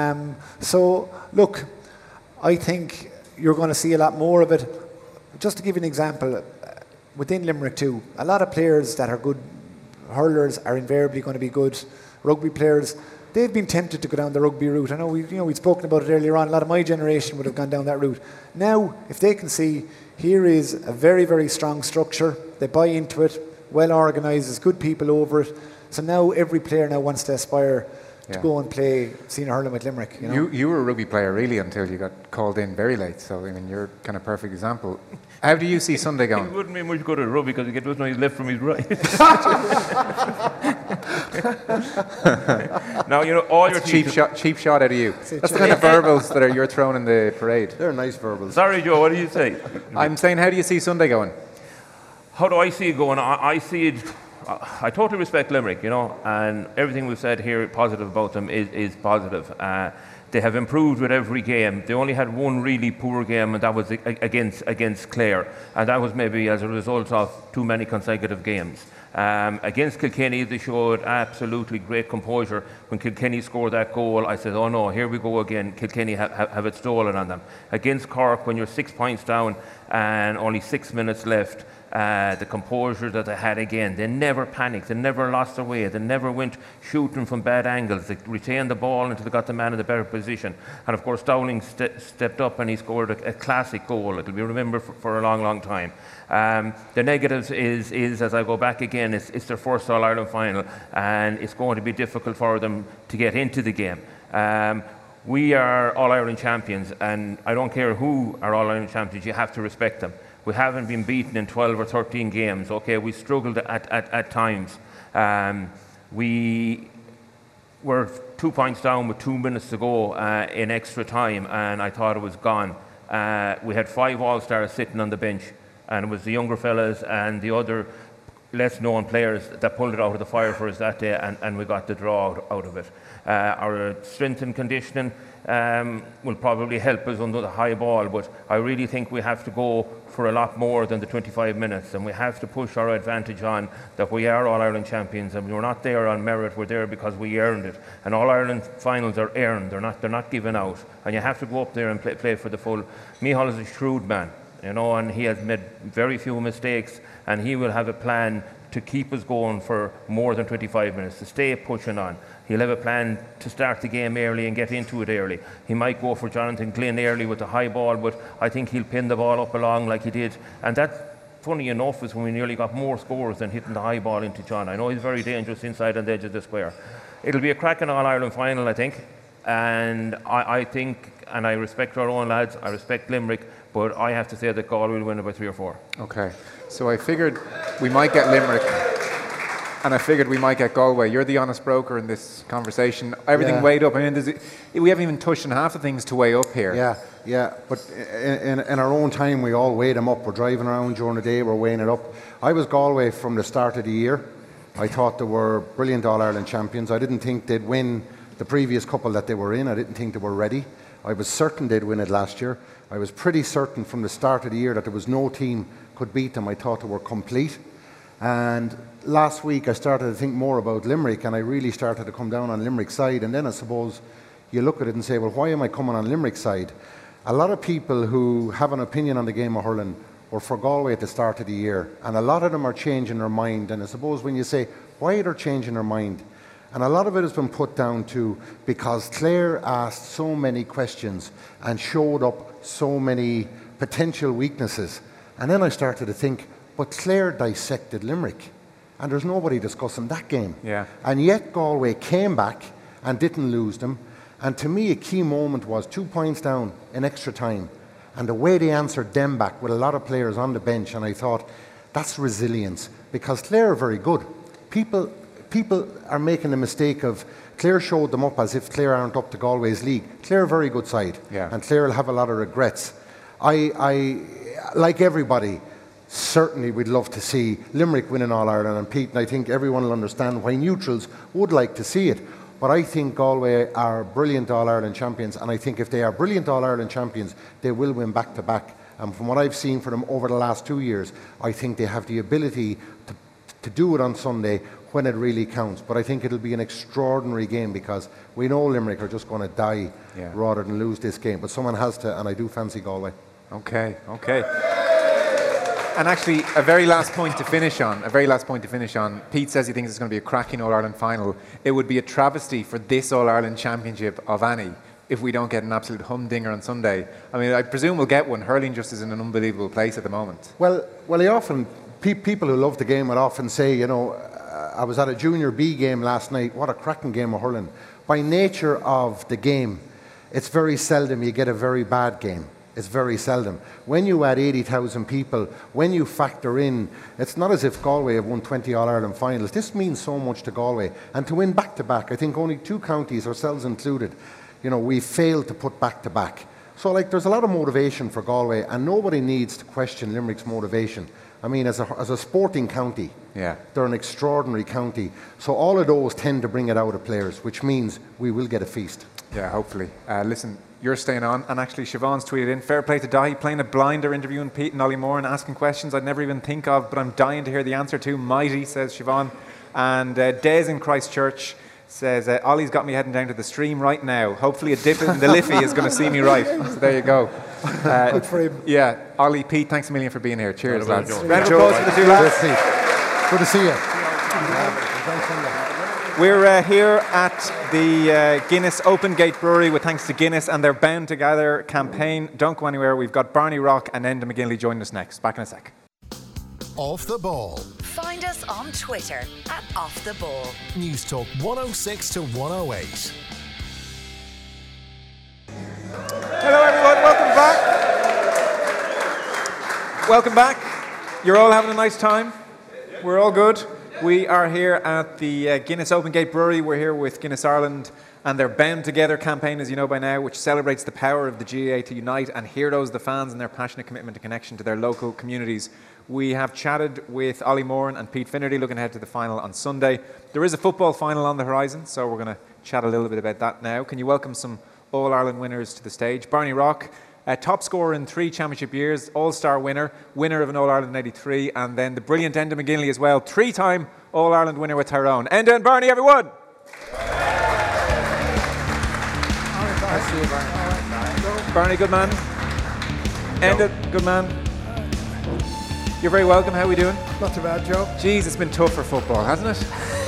D: So look, I think you're going to see a lot more of it. Just to give you an example, within Limerick too, a lot of players that are good hurlers are invariably going to be good rugby players. They've been tempted to go down the rugby route. I know we'd spoken about it earlier on. A lot of my generation would have gone down that route. Now, if they can see here is a very, very strong structure, they buy into it, well organised, there's good people over it. So now every player now wants to aspire to go and play senior hurling with Limerick. You know?
F: You were a rugby player really until you got called in very late. So I mean, you're kind of perfect example. How do you see Sunday going?
E: It wouldn't be much good at rugby because you get to know his left from his right. Now, you know, all your
F: cheap shot out of you. That's the kind of verbals that you're throwing in the parade.
C: They're nice verbals.
E: Sorry, Joe, what did you say?
F: I'm saying, how do you see Sunday going?
E: How do I see it going? I see it. I totally respect Limerick, you know, and everything we've said here positive about them is positive. They have improved with every game. They only had one really poor game, and that was against Clare, and that was maybe as a result of too many consecutive games. Against Kilkenny, they showed absolutely great composure. When Kilkenny scored that goal, I said, oh no, here we go again. Kilkenny have it stolen on them. Against Cork, when you're 6 points down and only 6 minutes left, the composure that they had again, they never panicked, they never lost their way, they never went shooting from bad angles, they retained the ball until they got the man in the better position. And of course Dowling stepped up and he scored a classic goal. It'll be remembered for a long, long time. The negatives is as I go back again, it's their first All-Ireland final, and it's going to be difficult for them to get into the game. We are All-Ireland champions, and I don't care who are All-Ireland champions, you have to respect them. We haven't been beaten in 12 or 13 games. Okay, we struggled at times. We were 2 points down with 2 minutes to go in extra time, and I thought it was gone. We had 5 All-Stars sitting on the bench, and it was the younger fellas and the other less known players that pulled it out of the fire for us that day, and we got the draw out of it. Our strength and conditioning will probably help us under the high ball, but I really think we have to go for a lot more than the 25 minutes, and we have to push our advantage on that we are All-Ireland champions, and we're not there on merit, we're there because we earned it. And All-Ireland finals are earned, they're not given out, and you have to go up there and play for the full. Micheál is a shrewd man, you know, and he has made very few mistakes, and he will have a plan to keep us going for more than 25 minutes, to stay pushing on. He'll have a plan to start the game early and get into it early. He might go for Jonathan Glynn early with the high ball, but I think he'll pin the ball up along like he did. And that, funny enough, is when we nearly got more scores than hitting the high ball into John. I know he's very dangerous inside on the edge of the square. It'll be a cracking All-Ireland final, I think. And I think, and I respect our own lads, I respect Limerick, but I have to say that Galway will win it by 3 or 4.
F: Okay, so I figured we might get Limerick, and I figured we might get Galway. You're the honest broker in this conversation. Everything weighed up. I mean, we haven't even touched on half the things to weigh up here.
C: Yeah. But in our own time, we all weigh them up. We're driving around during the day, we're weighing it up. I was Galway from the start of the year. I thought they were brilliant All-Ireland champions. I didn't think they'd win the previous couple that they were in. I didn't think they were ready. I was certain they'd win it last year. I was pretty certain from the start of the year that there was no team could beat them. I thought they were complete. And last week I started to think more about Limerick, and I really started to come down on Limerick's side. And then I suppose you look at it and say, well, why am I coming on Limerick's side? A lot of people who have an opinion on the game of hurling were for Galway at the start of the year, and a lot of them are changing their mind. And I suppose when you say why they're changing their mind, and a lot of it has been put down to because Clare asked so many questions and showed up so many potential weaknesses. And then I started to think, but Clare dissected Limerick, and there's nobody discussing that game.
F: Yeah.
C: And yet Galway came back and didn't lose them. And to me, a key moment was 2 points down in extra time, and the way they answered them back with a lot of players on the bench. And I thought, that's resilience, because Clare are very good. People are making the mistake of Clare showed them up as if Clare aren't up to Galway's league. Clare are a very good side, and Clare will have a lot of regrets. I like everybody, certainly we'd love to see Limerick win in All-Ireland, and Pete, and I think everyone will understand why neutrals would like to see it. But I think Galway are brilliant All-Ireland champions, and I think if they are brilliant All-Ireland champions, they will win back-to-back. And from what I've seen for them over the last 2 years, I think they have the ability to do it on Sunday when it really counts. But I think it'll be an extraordinary game, because we know Limerick are just going to die rather than lose this game. But someone has to, and I do fancy Galway.
F: Okay. And actually, a very last point to finish on. Pete says he thinks it's going to be a cracking All-Ireland final. It would be a travesty for this All-Ireland championship of any if we don't get an absolute humdinger on Sunday. I mean, I presume we'll get one. Hurling just is in an unbelievable place at the moment.
C: Well, people who love the game would often say, you know, I was at a Junior B game last night. What a cracking game of hurling. By nature of the game, it's very seldom you get a very bad game. It's very seldom. When you add 80,000 people, when you factor in, it's not as if Galway have won 20 All-Ireland finals. This means so much to Galway. And to win back-to-back, I think only 2 counties, ourselves included, you know, we failed to put back-to-back. So, there's a lot of motivation for Galway, and nobody needs to question Limerick's motivation. I mean, as a sporting county, they're an extraordinary county. So all of those tend to bring it out of players, which means we will get a feast.
F: Yeah, hopefully. Listen, you're staying on, and actually Siobhan's tweeted in, fair play to Dahi, playing a blinder, interviewing Pete and Ollie Moore and asking questions I'd never even think of, but I'm dying to hear the answer to. Mighty, says Siobhan. And Des in Christchurch says, Ollie's got me heading down to the stream right now. Hopefully a dip in the Liffey is going to see me right. So there you go.
D: Good for him.
F: Yeah, Ollie, Pete, thanks a million for being here. Cheers, lads.
C: Round of applause for the 2 lads. Good to see you.
B: We're here at the Guinness Open Gate Brewery with thanks to Guinness and their Bound Together campaign. Don't go anywhere. We've got Barney Rock and Enda McGinley joining us next. Back in a sec.
G: Off the Ball.
H: Find us on Twitter at Off the Ball.
G: News Talk 106 to 108.
B: Hello everyone, welcome back. You're all having a nice time? We're all good. We are here at the Guinness Open Gate Brewery. We're here with Guinness Ireland
F: and their Bound Together campaign, as you know by now, which celebrates the power of the GAA to unite and heroes the fans and their passionate commitment and connection to their local communities. We have chatted with Ollie Moran and Pete Finnerty, looking ahead to the final on Sunday. There is a football final on the horizon, so we're going to chat a little bit about that now. Can you welcome some All-Ireland winners to the stage? Barney Rock, top scorer in 3 championship years, All-Star winner of an All-Ireland in 83, and then the brilliant Enda McGinley as well, 3-time All-Ireland winner with Tyrone. Enda and Barney, everyone! Barney, good man. Enda, good man. You're very welcome. How are we doing?
I: Not too bad, Joe.
F: Jeez, it's been tough for football, hasn't it?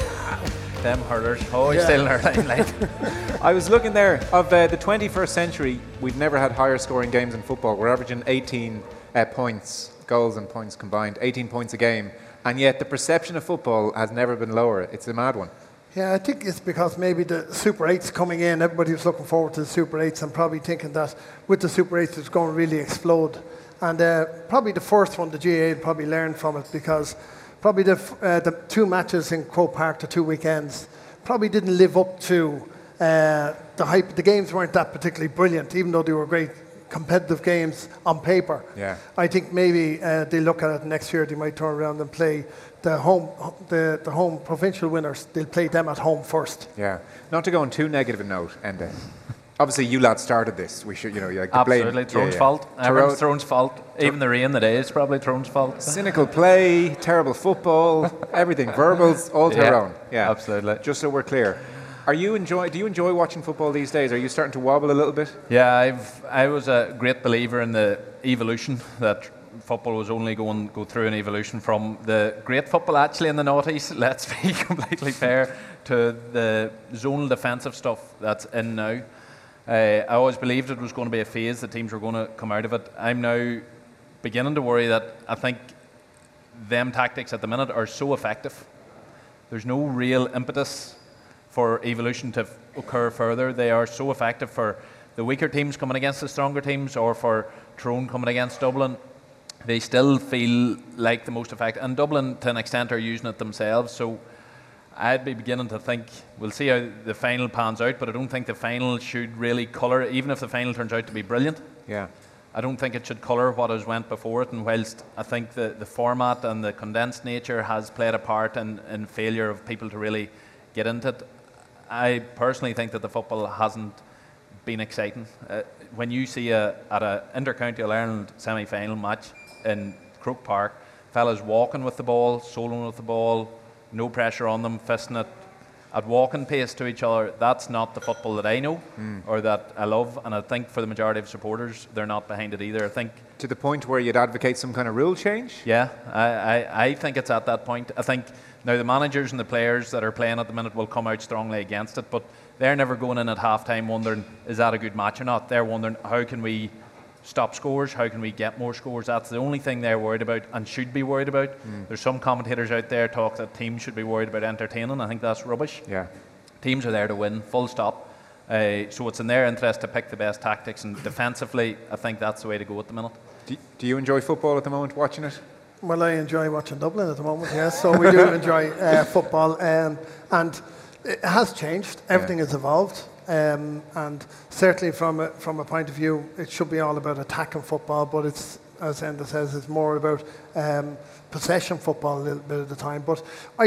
J: Them hurlers, always still in our limelight.
F: I was looking there. Of the 21st century, we've never had higher scoring games in football. We're averaging 18 points, goals and points combined, 18 points a game. And yet the perception of football has never been lower. It's a mad one.
I: Yeah, I think it's because maybe the Super 8's coming in. Everybody was looking forward to the Super 8s and probably thinking that with the Super 8s it's going to really explode. And probably the first one, the GAA, probably learned from it, because probably the 2 matches in Croke Park, the 2 weekends, probably didn't live up to the hype. The games weren't that particularly brilliant, even though they were great competitive games on paper.
F: Yeah.
I: I think maybe they look at it next year, they might turn around and play the home provincial winners. They'll play them at home first.
F: Yeah. Not to go on too negative a note, Enda. Obviously, you lads started this. We should, like the
J: Absolutely,
F: blame.
J: Throne's fault. Everyone's Throne's fault. Even the rain that is probably Throne's fault.
F: Cynical play, terrible football, everything, verbals, all Tyrone.
J: Yeah, absolutely.
F: Just so we're clear. Do you enjoy watching football these days? Are you starting to wobble a little bit?
J: Yeah, I was a great believer in the evolution, that football was only going to go through an evolution from the great football actually in the noughties, let's be completely fair, to the zonal defensive stuff that's in now. I always believed it was going to be a phase, that teams were going to come out of it. I'm now beginning to worry that I think them tactics at the minute are so effective. There's no real impetus for evolution to occur further. They are so effective for the weaker teams coming against the stronger teams, or for Tyrone coming against Dublin. They still feel like the most effective. And Dublin, to an extent, are using it themselves. So I'd be beginning to think, we'll see how the final pans out, but I don't think the final should really colour, even if the final turns out to be brilliant.
F: Yeah.
J: I don't think it should colour what has went before it, and whilst I think the format and the condensed nature has played a part in failure of people to really get into it, I personally think that the football hasn't been exciting. When you see at an Inter-County All-Ireland semi-final match in Croke Park, fellas walking with the ball, soloing with the ball, no pressure on them, fisting it at walking pace to each other, that's not the football that I know or that I love, and I think for the majority of supporters they're not behind it either. I think
F: to the point where you'd advocate some kind of rule change?
J: Yeah, I think it's at that point. I think now the managers and the players that are playing at the minute will come out strongly against it, but they're never going in at half-time wondering, is that a good match or not? They're wondering, how can we stop scores? How can we get more scores? That's the only thing they're worried about and should be worried about. There's some commentators out there talk that teams should be worried about entertaining. I think that's rubbish.
F: Yeah.
J: Teams are there to win, full stop. So it's in their interest to pick the best tactics, and defensively, I think that's the way to go at the minute.
F: Do you enjoy football at the moment, watching it?
I: Well, I enjoy watching Dublin at the moment, yes. So we do enjoy football, and it has changed. Everything has evolved. And certainly from a point of view, it should be all about attacking football, but it's, as Enda says, it's more about possession football a little bit at the time. But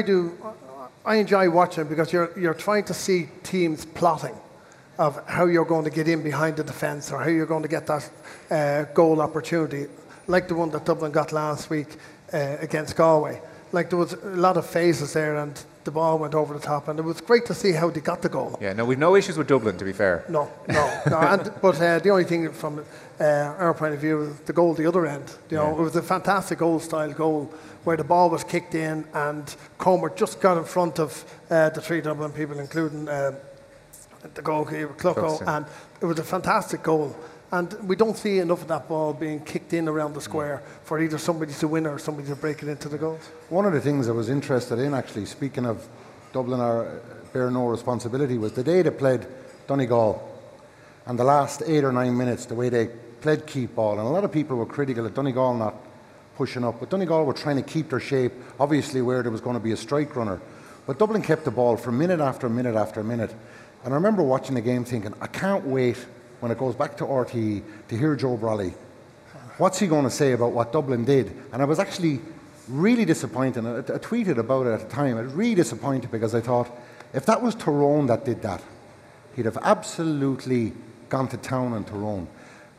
I: I enjoy watching it because you're trying to see teams plotting of how you're going to get in behind the defence, or how you're going to get that goal opportunity, like the one that Dublin got last week against Galway. Like, there was a lot of phases there, and the ball went over the top, and it was great to see how they got the goal.
F: Yeah, no, we've no issues with Dublin, to be fair.
I: No. But the only thing from our point of view was the goal the other end. It was a fantastic old-style goal where the ball was kicked in, and Comer just got in front of the 3 Dublin people, including the goalkeeper, Clucko, and it was a fantastic goal. And we don't see enough of that ball being kicked in around the square for either somebody to win or somebody to break it into the goals.
C: One of the things I was interested in, actually, speaking of Dublin bear no responsibility, was the day they played Donegal, and the last 8 or 9 minutes, the way they played keep ball. And a lot of people were critical of Donegal not pushing up, but Donegal were trying to keep their shape, obviously where there was going to be a strike runner. But Dublin kept the ball for minute after minute after minute. And I remember watching the game thinking, I can't wait when it goes back to RTE to hear Joe Brolly. What's he going to say about what Dublin did? And I was actually really disappointed. I tweeted about it at the time. I was really disappointed because I thought, if that was Tyrone that did that, he'd have absolutely gone to town on Tyrone.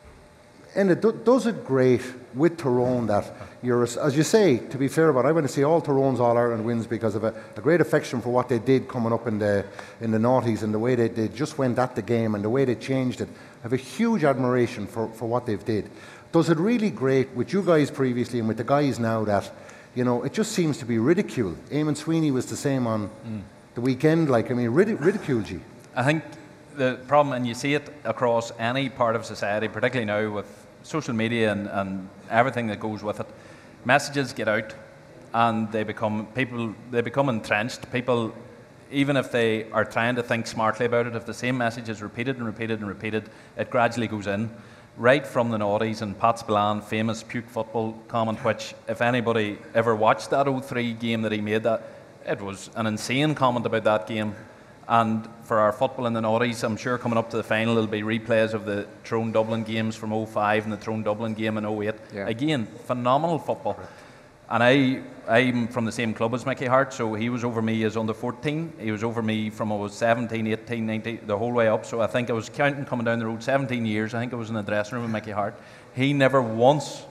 C: And it does it great with Tyrone that you're, as you say, to be fair about it, I went to see all Tyrone's All-Ireland wins because of a great affection for what they did coming up in the noughties and the way they just went at the game and the way they changed it. I have a huge admiration for what they've did. Does it really great with you guys previously and with the guys now that, you know, it just seems to be ridiculed. Eamon Sweeney was the same on the weekend, like, I mean, ridiculed you.
J: I think the problem, and you see it across any part of society, particularly now with social media and everything that goes with it, messages get out and they become entrenched. People, even if they are trying to think smartly about it, if the same message is repeated and repeated and repeated, it gradually goes in. Right from the noughties and Pat Spillane, famous puke football comment, which if anybody ever watched that 03 game that he made, that it was an insane comment about that game. And for our football in the noughties, I'm sure coming up to the final there'll be replays of the Tyrone Dublin games from 05 and the Tyrone Dublin game in 08. Yeah. Again, phenomenal football. And I'm from the same club as Mickey Hart, so he was over me as under 14. He was over me from I was 17, 18, 19, the whole way up. So I think I was counting coming down the road 17 years. I think I was in the dressing room with Mickey Hart. He never once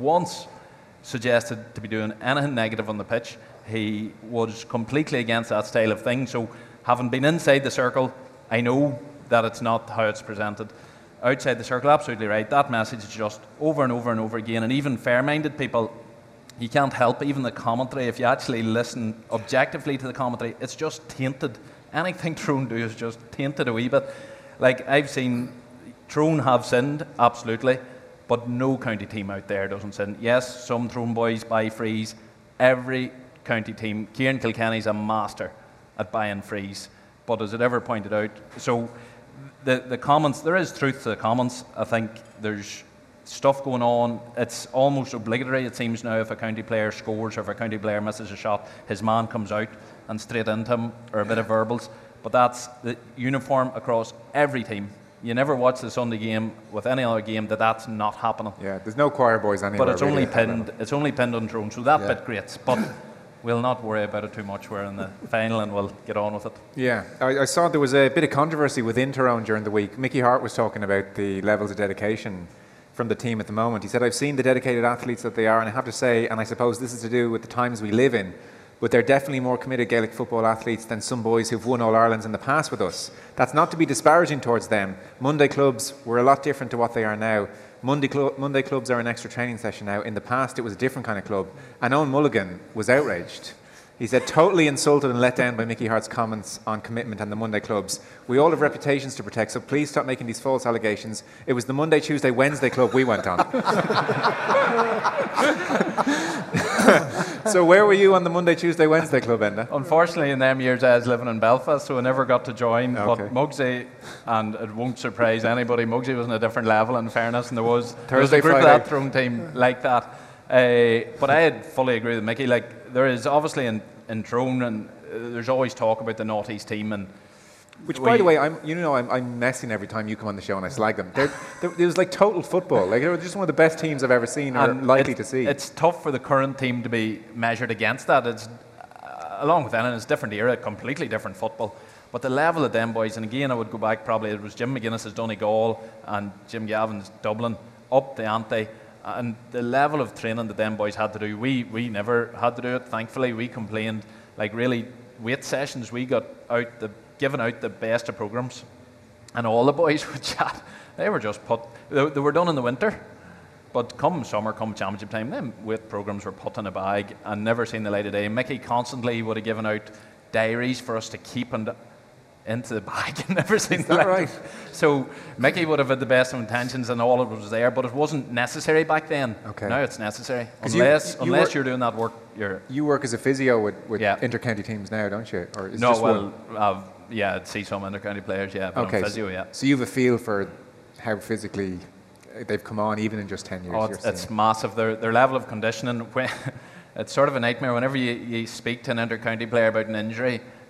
J: suggested to be doing anything negative on the pitch. He was completely against that style of thing. So having been inside the circle, I know that it's not how it's presented. Outside the circle, absolutely right. That message is just over and over and over again. And even fair-minded people, you can't help, even the commentary, if you actually listen objectively to the commentary, it's just tainted. Anything Tyrone do is just tainted a wee bit. Like, I've seen Tyrone have sinned, absolutely, but no county team out there doesn't sin. Yes, some Tyrone boys buy frees. Every county team, Kieran Kilkenny's a master at buying frees. But as it ever pointed out, so the comments, there is truth to the comments. I think there's stuff going on. It's almost obligatory, it seems now, if a county player scores or if a county player misses a shot, his man comes out and straight into him, or a bit of verbals. But that's the uniform across every team. You never watch the Sunday game with any other game that's not happening.
F: Yeah, there's no choir boys anywhere.
J: But it's only pinned on Tyrone, so that bit grates. But we'll not worry about it too much. We're in the final and we'll get on with it.
F: Yeah, I saw there was a bit of controversy within Tyrone during the week. Mickey Hart was talking about the levels of dedication from the team at the moment. He said, I've seen the dedicated athletes that they are, and I have to say, and I suppose this is to do with the times we live in, but they're definitely more committed Gaelic football athletes than some boys who've won All-Irelands in the past with us. That's not to be disparaging towards them. Monday clubs were a lot different to what they are now. Monday clubs are an extra training session now. In the past, it was a different kind of club. And Owen Mulligan was outraged. He said, totally insulted and let down by Mickey Hart's comments on commitment and the Monday clubs. We all have reputations to protect, so please stop making these false allegations. It was the Monday, Tuesday, Wednesday club we went on. So where were you on the Monday, Tuesday, Wednesday club, Enda?
J: Unfortunately, in them years I was living in Belfast, so I never got to join.
F: Okay.
J: But Mugsy, and it won't surprise anybody, Mugsy was on a different level, in fairness, and there was a group
F: Friday.
J: of that Tyrone team like that. But I had fully agree with Mickey. Like, there is obviously in Tyrone, and there's always talk about the Naughties team, and
F: which, by the way, I'm messing every time you come on the show and I slag them. It was like total football. Like, they're just one of the best teams I've ever seen or likely to see.
J: It's tough for the current team to be measured against that. It's along with Ennan, it's a different era, completely different football. But the level of them boys, and again, I would go back probably, it was Jim McGuinness's Donegal and Jim Gavin's Dublin, up the ante. And the level of training that them boys had to do, we never had to do it. Thankfully, we complained. Like, really, weight sessions, we got given out the best of programs, and all the boys would chat. They were just they were done in the winter, but come summer, come championship time, them weight programs were put in a bag and never seen the light of day. Mickey constantly would have given out diaries for us to keep into the bag and never seen the light.
F: Right?
J: So Mickey would have had the best of intentions and all of it was there, but it wasn't necessary back then.
F: Okay.
J: Now it's necessary. Unless you're doing that work,
F: you work as a physio with inter-county teams now, don't you? Or is
J: I'd see some inter-county players, but
F: okay,
J: I'm physio, yeah.
F: So you have a feel for how physically they've come on, even in just 10 years.
J: Oh, it's massive. Their level of conditioning, it's sort of a nightmare. Whenever you speak to an inter-county player about an injury,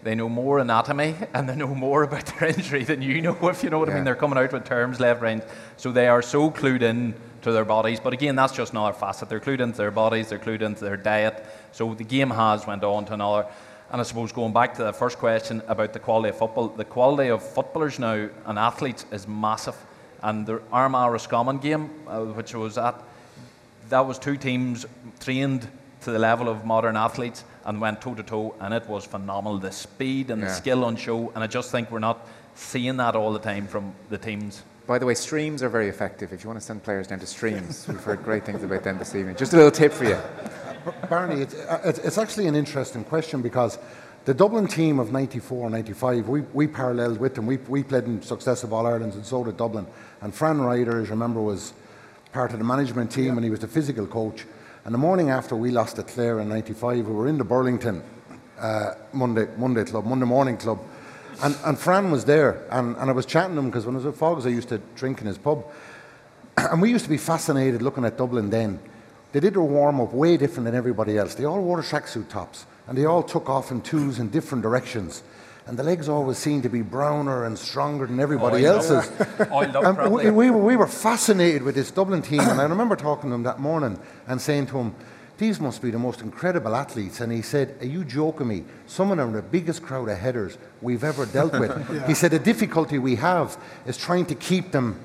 J: they know more anatomy and they know more about their injury than you know, if you know what I mean. They're coming out with terms left, right. So they are so clued in to their bodies. But again, that's just another facet. They're clued into their bodies, they're clued into their diet. So the game has went on to another. And I suppose going back to the first question about the quality of football, the quality of footballers now and athletes is massive. And the Armagh Roscommon game, which was that was two teams trained to the level of modern athletes and went toe-to-toe, and it was phenomenal. The speed and the skill on show, and I just think we're not seeing that all the time from the teams.
F: By the way, streams are very effective. If you want to send players down to streams, we've heard great things about them this evening. Just a little tip for you.
C: Barney, it's actually an interesting question, because the Dublin team of 94, 95, we paralleled with them. We played in successive All-Irelands, and so did Dublin. And Fran Ryder, as you remember, was part of the management team, and he was the physical coach. And the morning after we lost to Clare in 95, we were in the Burlington Monday morning club. And Fran was there, and I was chatting to him, because when I was at Fogs I used to drink in his pub. And we used to be fascinated looking at Dublin then. They did their warm-up way different than everybody else. They all wore the tracksuit tops, and they all took off in twos in different directions. And the legs always seemed to be browner and stronger than everybody else's. And we were fascinated with this Dublin team, and I remember talking to him that morning and saying to him, these must be the most incredible athletes. And he said, are you joking me? Some of them are the biggest crowd of headers we've ever dealt with. He said, the difficulty we have is trying to keep them,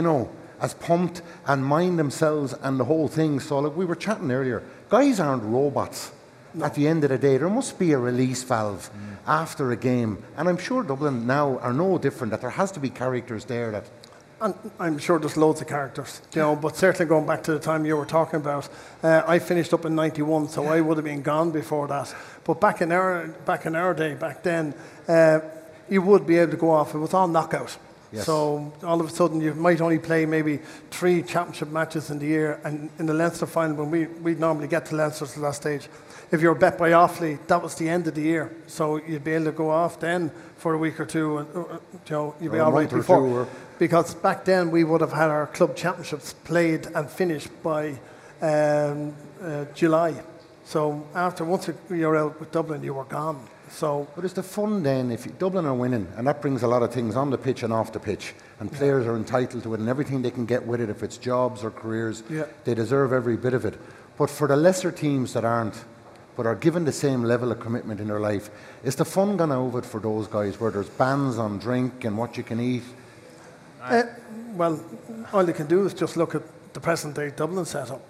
C: as pumped and mind themselves and the whole thing. So like we were chatting earlier, guys aren't robots. At the end of the day, there must be a release valve after a game. And I'm sure Dublin now are no different, that there has to be characters there that...
I: And I'm sure there's loads of characters, but certainly going back to the time you were talking about, I finished up in 91, so I would have been gone before that. But back in our day, back then, you would be able to go off. It was all knockout. Yes. So all of a sudden you might only play maybe 3 championship matches in the year, and in the Leinster final, when we'd normally get to Leinster to that stage, if you were bet by Offaly, that was the end of the year. So you'd be able to go off then for a week or two, and you'd be all right before. Because back then we would have had our club championships played and finished by July. So once you're out with Dublin, you were gone.
C: But it's the fun then, if Dublin are winning, and that brings a lot of things on the pitch and off the pitch, and players are entitled to it, and everything they can get with it, if it's jobs or careers, they deserve every bit of it. But for the lesser teams that aren't, but are given the same level of commitment in their life, is the fun gone out of it for those guys, where there's bans on drink and what you can eat?
I: Well, all you can do is just look at the present day Dublin setup.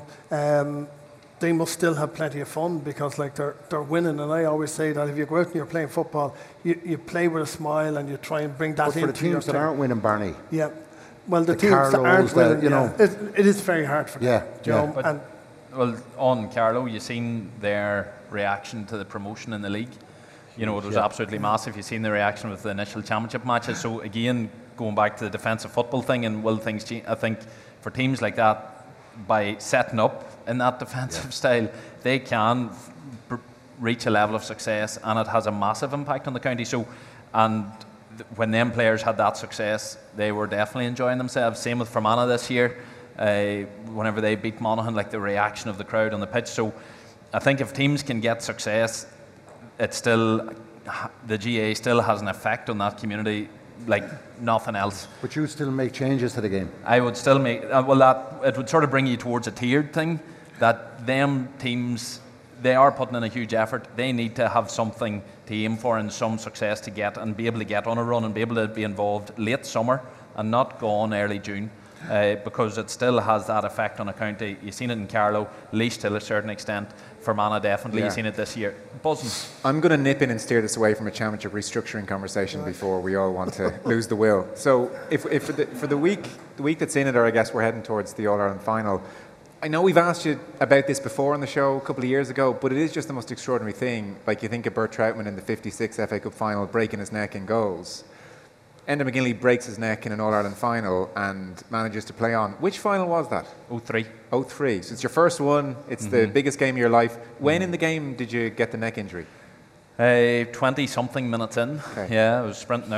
I: They must still have plenty of fun, because they're winning. And I always say that if you go out and you're playing football, you play with a smile and you try and bring that into your
C: But for the teams that aren't winning, Barney.
I: Yeah. Well, the teams that aren't winning, it is very hard for them.
J: Well, on Carlow, you've seen their reaction to the promotion in the league. It was absolutely massive. You've seen the reaction with the initial championship matches. So again, going back to the defensive football thing, and will things change? I think for teams like that, by setting up in that defensive style, they can reach a level of success, and it has a massive impact on the county. So, when them players had that success, they were definitely enjoying themselves. Same with Fermanagh this year. Whenever they beat Monaghan, the reaction of the crowd on the pitch. So, I think if teams can get success, the GA still has an effect on that community like nothing else.
C: But you still make changes to the game?
J: I would still make, it would sort of bring you towards a tiered thing, that them teams, they are putting in a huge effort. They need to have something to aim for and some success to get, and be able to get on a run and be able to be involved late summer and not go on early June. Because it still has that effect on a county. You've seen it in Carlow, Laois to a certain extent, Fermanagh definitely. You've seen it this year. Buzzing.
F: I'm going to nip in and steer this away from a championship restructuring conversation before we all want to lose the will. So, if for the week that's in it, or I guess we're heading towards the All-Ireland final, I know we've asked you about this before on the show a couple of years ago, but it is just the most extraordinary thing. Like, you think of Bert Troutman in the '56 FA Cup final breaking his neck in goals. Enda McGinley breaks his neck in an All-Ireland final and manages to play on. Which final was that?
J: 03.
F: 03. So it's your first one. It's the biggest game of your life. When in the game did you get the neck injury?
J: 20-something minutes in. Okay. Yeah, I was sprinting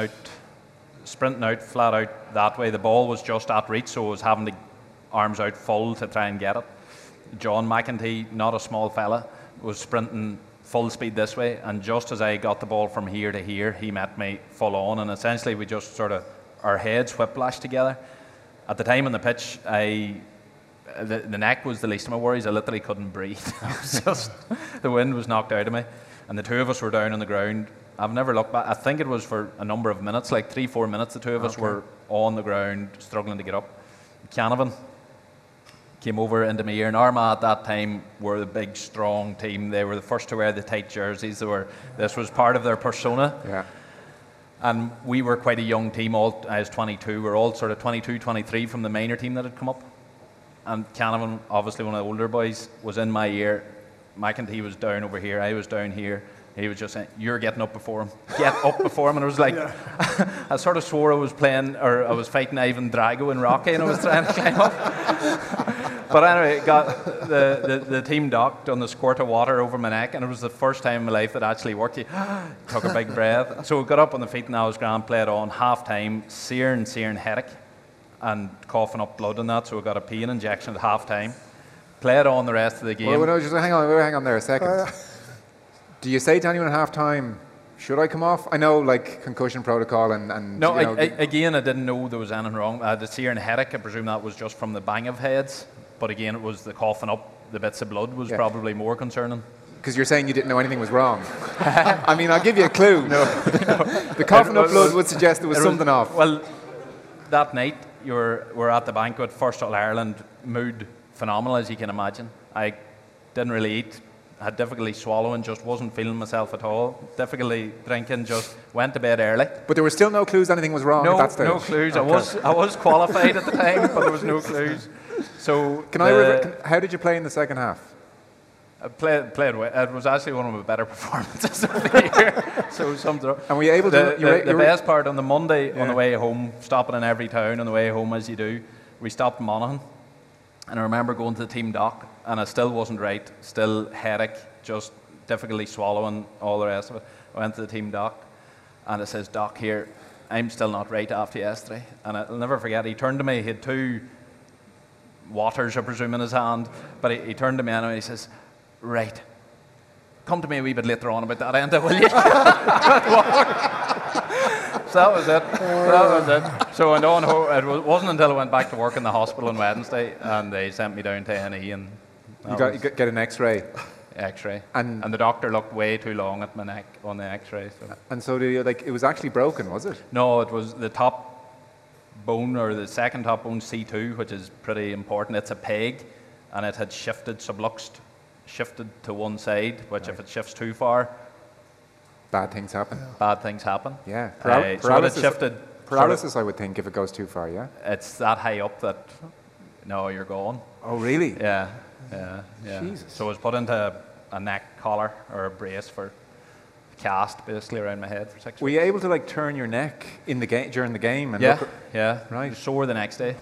J: out flat out that way. The ball was just at reach, so I was having the arms out full to try and get it. John McEntee, not a small fella, was sprinting full speed this way, and just as I got the ball from here to here, he met me full on, and essentially we just sort of, our heads whiplashed together. At the time on the pitch, the neck was the least of my worries. I literally couldn't breathe. The wind was knocked out of me, and the two of us were down on the ground. I've never looked back. I think it was for a number of minutes, like 3-4 minutes, the two of us were on the ground, struggling to get up. Canavan came over into my ear, and Armagh at that time were the big, strong team. They were the first to wear the tight jerseys. This was part of their persona.
F: Yeah.
J: And we were quite a young team. I was 22. We were all sort of 22, 23 from the minor team that had come up. And Canavan, obviously one of the older boys, was in my ear. McEntee was down over here. I was down here. He was just saying, "You're getting up before him. Get up before him." And I was like, I sort of swore I was playing, or I was fighting Ivan Drago in Rocky, and I was trying to climb up. But anyway, got the team docked on the squirt of water over my neck, and it was the first time in my life that actually worked. You took a big breath. So we got up on the feet, and I was grand, played on half time, searing headache, and coughing up blood and that. So we got a pain injection at half time. Played on the rest of the game.
F: Well, no, just hang on there a second. Do you say to anyone at half time, should I come off? I know, like, concussion protocol and
J: no, again, I didn't know there was anything wrong. The searing headache, I presume that was just from the bang of heads. But again, it was the coughing up, the bits of blood was probably more concerning.
F: Because you're saying you didn't know anything was wrong. I mean, I'll give you a clue. No. The coughing up blood would suggest there was something off.
J: Well, that night, we're at the banquet, first All Ireland, mood phenomenal, as you can imagine. I didn't really eat. Had difficulty swallowing, just wasn't feeling myself at all. Difficulty drinking, just went to bed early.
F: But there were still no clues anything was wrong at that stage?
J: No clues. Okay. I was qualified at the time, but there was no clues. So
F: how did you play in the second half?
J: I played well. It was actually one of my better performances of the year. So
F: and were you able to?
J: The best part on the Monday on the way home, stopping in every town on the way home as you do, we stopped in Monaghan, and I remember going to the team dock, and I still wasn't right, still headache, just difficulty swallowing, all the rest of it. I went to the team dock, and it says, "Doc, here, I'm still not right after yesterday." And I'll never forget, he turned to me, he had 2 waters, I presume, in his hand, but he turned to me and he says, "Right, come to me a wee bit later on about that, Enda, will you?" So that was it. So I went on. It wasn't until I went back to work in the hospital on Wednesday, and they sent me down to A&E, and
F: you get an X-ray.
J: X-ray, and the doctor looked way too long at my neck on the X-ray. So.
F: And so it was actually broken, was it?
J: No, it was the top bone, or the second top bone, C2, which is pretty important. It's a peg, and it had shifted to one side, which if it shifts too far,
F: bad things happen.
J: Bad things happen.
F: Yeah.
J: Paralysis,
F: paralysis, I would think, if it goes too far, yeah?
J: It's that high up that, no, you're gone.
F: Oh, really?
J: Yeah.
F: Jesus.
J: So I was put into a neck collar, or a brace for cast, basically, around my head for 6 weeks.
F: Were you able to, like, turn your neck in the game during the game? And
J: yeah.
F: Right.
J: Sore the next day.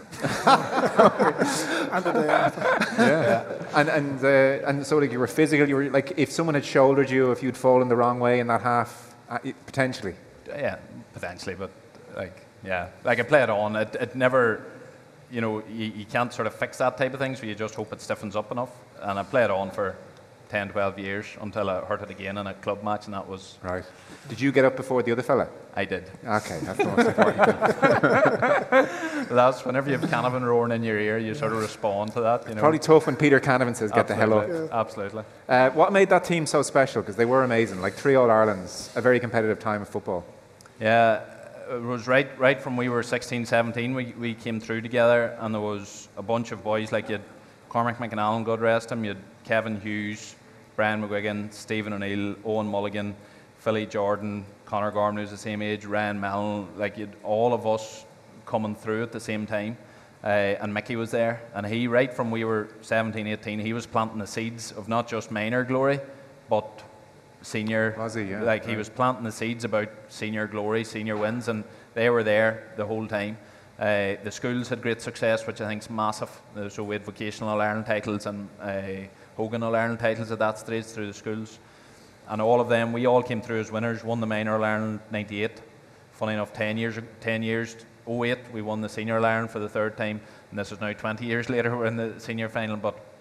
I: And the day after.
F: And so, like, you were physical. You were like, if someone had shouldered you, if you'd fallen the wrong way in that half, potentially.
J: Yeah, potentially, but like I played on. It never, you can't sort of fix that type of thing. So you just hope it stiffens up enough. And I played on for 10, 12 years until I hurt it again in a club match, and that was
F: right. Did you get up before the other fella?
J: I did.
F: Okay, that's the most important thing.
J: That's whenever you have Canavan roaring in your ear, you sort of respond to that.
F: Probably tough when Peter Canavan says, "Get the hell up."
J: Yeah. Absolutely.
F: What made that team so special? Because they were amazing, like 3 All-Irelands, a very competitive time of football.
J: Yeah, it was right from we were 16, 17, we came through together, and there was a bunch of boys, like you had Cormac McAnallen, God rest him, you had Kevin Hughes, Brian McGuigan, Stephen O'Neill, Owen Mulligan, Philly Jordan, Conor Gorman, who's the same age, Ryan Mellon, like you'd all of us coming through at the same time. And Mickey was there, and he, right from we were 17, 18, he was planting the seeds of not just minor glory, but senior.
F: Was he? Yeah.
J: Like he was planting the seeds about senior glory, senior wins, and they were there the whole time. The schools had great success, which I think is massive. So we had vocational All-Ireland titles and Hogan All-Ireland titles at that stage through the schools. And all of them, we all came through as winners, won the minor All-Ireland 98. Funny enough, 10 years, 08, we won the senior All-Ireland for the 3rd time. And this is now 20 years later, we're in the senior final. But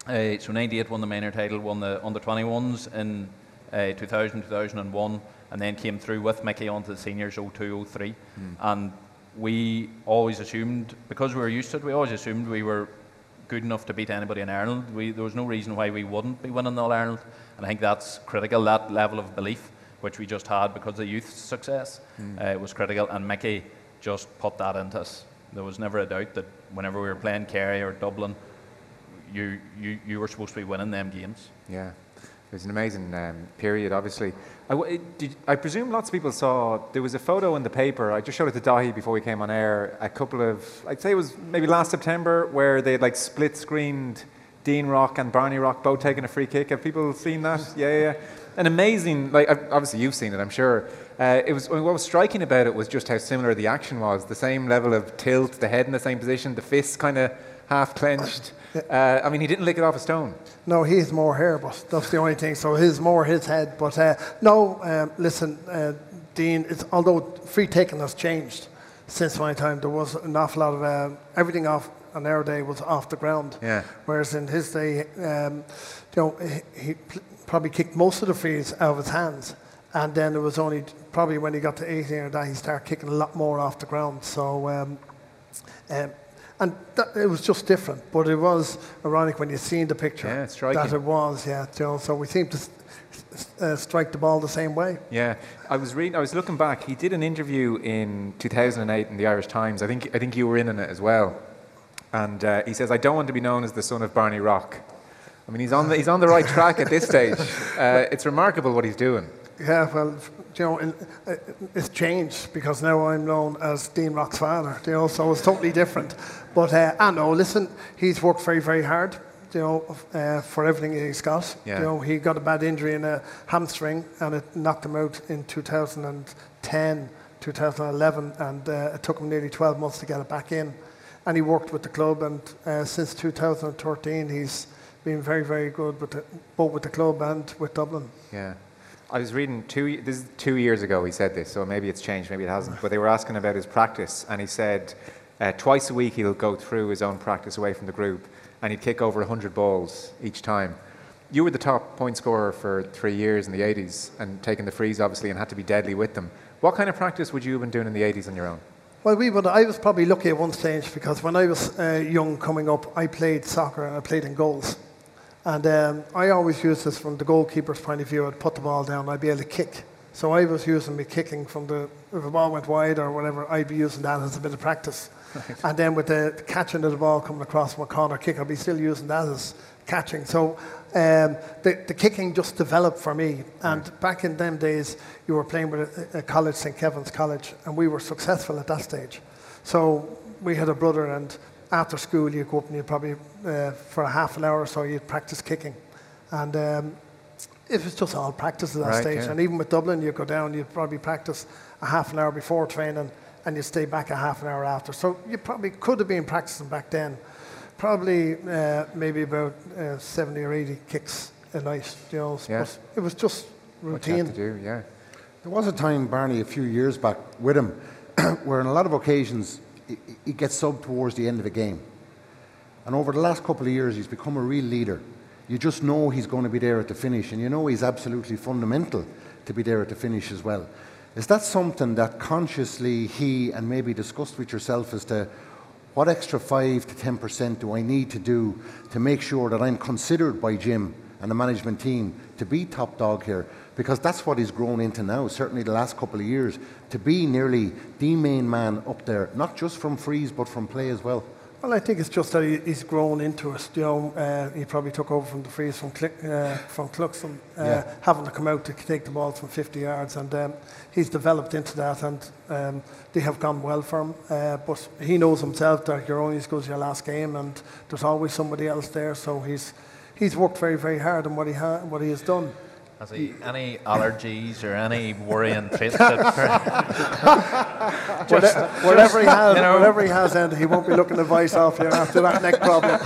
J: So 98 won the minor title, won the under-21s in 2000, 2001, and then came through with Mickey onto the seniors 02, 03. And we always assumed, because we were used to it, we always assumed we were good enough to beat anybody in Ireland. There was no reason why we wouldn't be winning All-Ireland. And I think that's critical, that level of belief, which we just had because of the youth success, was critical. And Mickey just put that into us. There was never a doubt that whenever we were playing Kerry or Dublin, you were supposed to be winning them games.
F: Yeah, it was an amazing period, obviously. I presume lots of people saw, there was a photo in the paper, I just showed it to Dahi before we came on air, a couple of, I'd say it was maybe last September, where they had like split-screened Dean Rock and Barney Rock both taking a free kick. Have people seen that? Yeah. An amazing, like obviously you've seen it, I'm sure. What was striking about it was just how similar the action was. The same level of tilt, the head in the same position, the fists kind of half clenched. I mean, he didn't lick it off a stone.
I: No, he has more hair, but that's the only thing. So his head. But listen, Dean, although free taking has changed since my time, there was an awful lot of everything off on our day was off the ground.
F: Yeah.
I: Whereas in his day, he probably kicked most of the frees out of his hands. And then it was only probably when he got to 18 or that he started kicking a lot more off the ground. So, it was just different. But it was ironic when you seen the picture.
F: Yeah, it's striking.
I: That it was, yeah. So we seem to strike the ball the same way.
F: Yeah, I was looking back. He did an interview in 2008 in the Irish Times. I think you were in it as well. And he says, "I don't want to be known as the son of Barney Rock." I mean, he's on the right track at this stage. It's remarkable what he's doing.
I: Yeah, well, it's changed because now I'm known as Dean Rock's father. So it's totally different. But listen, he's worked very, very hard. For everything he's got.
F: Yeah.
I: He got a bad injury in a hamstring, and it knocked him out in 2010, 2011, and it took him nearly 12 months to get it back in. And he worked with the club, and since 2013, he's been very, very good both with the club and with Dublin.
F: Yeah. I was reading, this is 2 years ago he said this, so maybe it's changed, maybe it hasn't, but they were asking about his practice, and he said twice a week he'll go through his own practice away from the group, and he'd kick over 100 balls each time. You were the top point scorer for 3 years in the 80s, and taking the frees obviously, and had to be deadly with them. What kind of practice would you have been doing in the 80s on your own?
I: Well, I was probably lucky at one stage, because when I was young coming up, I played soccer and I played in goals. And I always used this from the goalkeeper's point of view. I'd put the ball down, I'd be able to kick. So I was using me kicking from if the ball went wide or whatever, I'd be using that as a bit of practice. Right. And then with the catching of the ball coming across from a corner kick, I'd be still using that as catching. So the kicking just developed for me. And back in them days, you were playing with a college, St. Kevin's College, and we were successful at that stage. So we had a brother, and after school you'd go up and you'd probably, for a half an hour or so, you'd practice kicking. And it was just all practice at that stage. Yeah. And even with Dublin, you'd go down, you'd probably practice a half an hour before training, and you'd stay back a half an hour after. So you probably could have been practicing back then. Probably maybe about 70 or 80 kicks a night. Yeah. But it was just routine.
F: What you have to do, yeah.
C: There was a time, Barney, a few years back with him, where on a lot of occasions he gets subbed towards the end of a game. And over the last couple of years, he's become a real leader. You just know he's going to be there at the finish, and you know he's absolutely fundamental to be there at the finish as well. Is that something that consciously he, and maybe discussed with yourself, as to what extra 5 to 10% do I need to do to make sure that I'm considered by Jim and the management team to be top dog here? Because that's what he's grown into now, certainly the last couple of years, to be nearly the main man up there, not just from frees but from play as well.
I: Well, I think it's just that he's grown into it. He probably took over from the frees from Cluxton, having to come out to take the ball from 50 yards, and he's developed into that, and they have gone well for him. But he knows himself that you're only as good as your last game, and there's always somebody else there. So he's worked very, very hard on what he has done.
J: Has he any allergies or any worrying traits?
I: Whatever he has, whatever he has, and he won't be looking advice off you after that neck problem.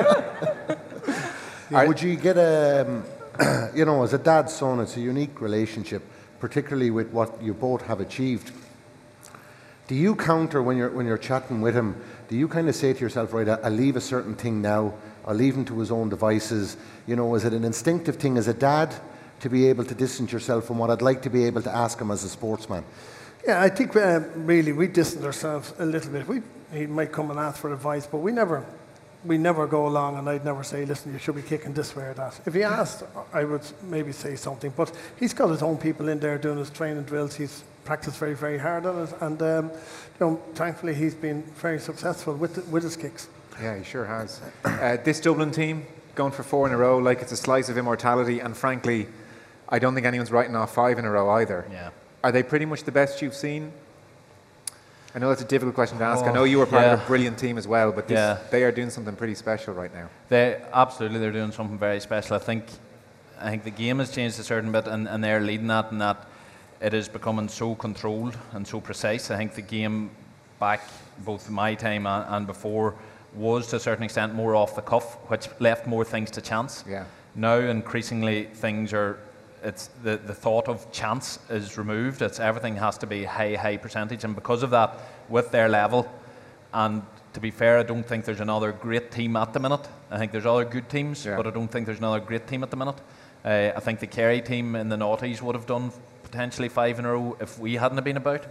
C: Would you get as a dad-son, it's a unique relationship, particularly with what you both have achieved. Do you counter when you're chatting with him? Do you kind of say to yourself, right, I'll leave a certain thing now or leave him to his own devices? You know, is it an instinctive thing as a dad to be able to distance yourself from what I'd like to be able to ask him as a sportsman?
I: Yeah, I think really we distance ourselves a little bit. He might come and ask for advice, but we never go along, and I'd never say, listen, you should be kicking this way or that. If he asked, I would maybe say something, but he's got his own people in there doing his training drills. He's practiced very, very hard on it, and you know, thankfully he's been very successful with his kicks.
F: Yeah, he sure has. This Dublin team, going for 4 in a row, like it's a slice of immortality, and frankly, I don't think anyone's writing off 5 in a row either.
J: Yeah.
F: Are they pretty much the best you've seen? I know that's a difficult question to ask. I know you were part of a brilliant team as well, but they are doing something pretty special right now.
J: They're doing something very special. I think the game has changed a certain bit, and they're leading that, and that it is becoming so controlled and so precise. I think the game back, both my time and before, was to a certain extent more off the cuff, which left more things to chance.
F: Yeah.
J: Now increasingly things are, it's the thought of chance is removed. It's everything has to be high percentage, and because of that, with their level, and to be fair, I don't think there's another great team at the minute. I think there's other good teams, but I don't think there's another great team at the minute. I think the Kerry team in the noughties would have done potentially 5 in a row if we hadn't have been about.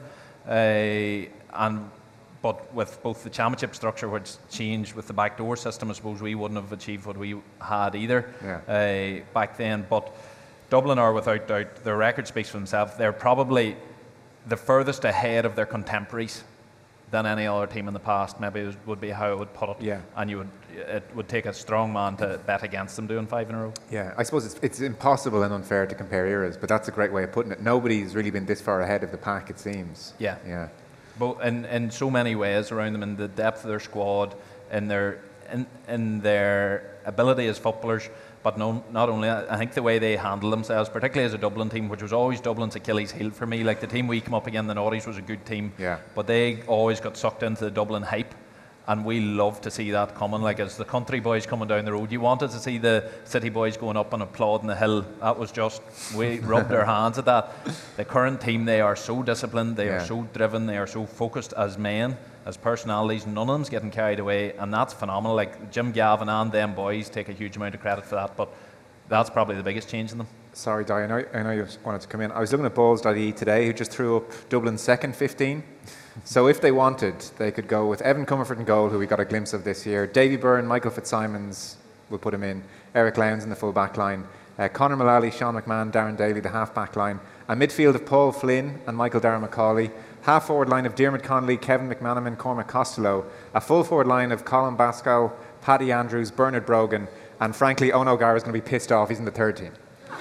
J: But with both the championship structure, which changed with the backdoor system, I suppose we wouldn't have achieved what we had either back then. But Dublin are without doubt, their record speaks for themselves. They're probably the furthest ahead of their contemporaries than any other team in the past, maybe would be how I would put it.
F: Yeah.
J: And it would take a strong man to bet against them doing 5 in a row.
F: Yeah, I suppose it's impossible and unfair to compare eras, but that's a great way of putting it. Nobody's really been this far ahead of the pack, it seems.
J: Yeah.
F: Yeah.
J: Both in so many ways around them, in the depth of their squad, in their ability as footballers, but not only that, I think the way they handle themselves, particularly as a Dublin team, which was always Dublin's Achilles heel for me. Like the team we come up against, the Noughties, was a good team, but they always got sucked into the Dublin hype, and we love to see that coming. Like as the country boys coming down the road, you wanted to see the city boys going up and applauding the hill. That was just, we rubbed our hands at that. The current team, they are so disciplined, they are so driven, they are so focused as men, as personalities. None of them's getting carried away, and that's phenomenal. Like Jim Gavin and them boys take a huge amount of credit for that, but that's probably the biggest change in them.
F: Sorry, Di, I know you wanted to come in. I was looking at balls.ie today, who just threw up Dublin's second 15. So if they wanted, they could go with Evan Comerford in goal, who we got a glimpse of this year, Davy Byrne, Michael Fitzsimons, we'll put him in, Eric Lowndes in the full back line, Conor Mullally, Sean McMahon, Darren Daly, the half back line, a midfield of Paul Flynn and Michael Darragh Macaulay, half forward line of Diarmuid Connolly, Kevin McManaman, Cormac Costello, a full forward line of Colin Bascal, Paddy Andrews, Bernard Brogan, and frankly, Owen O'Gara is going to be pissed off he's in the third team.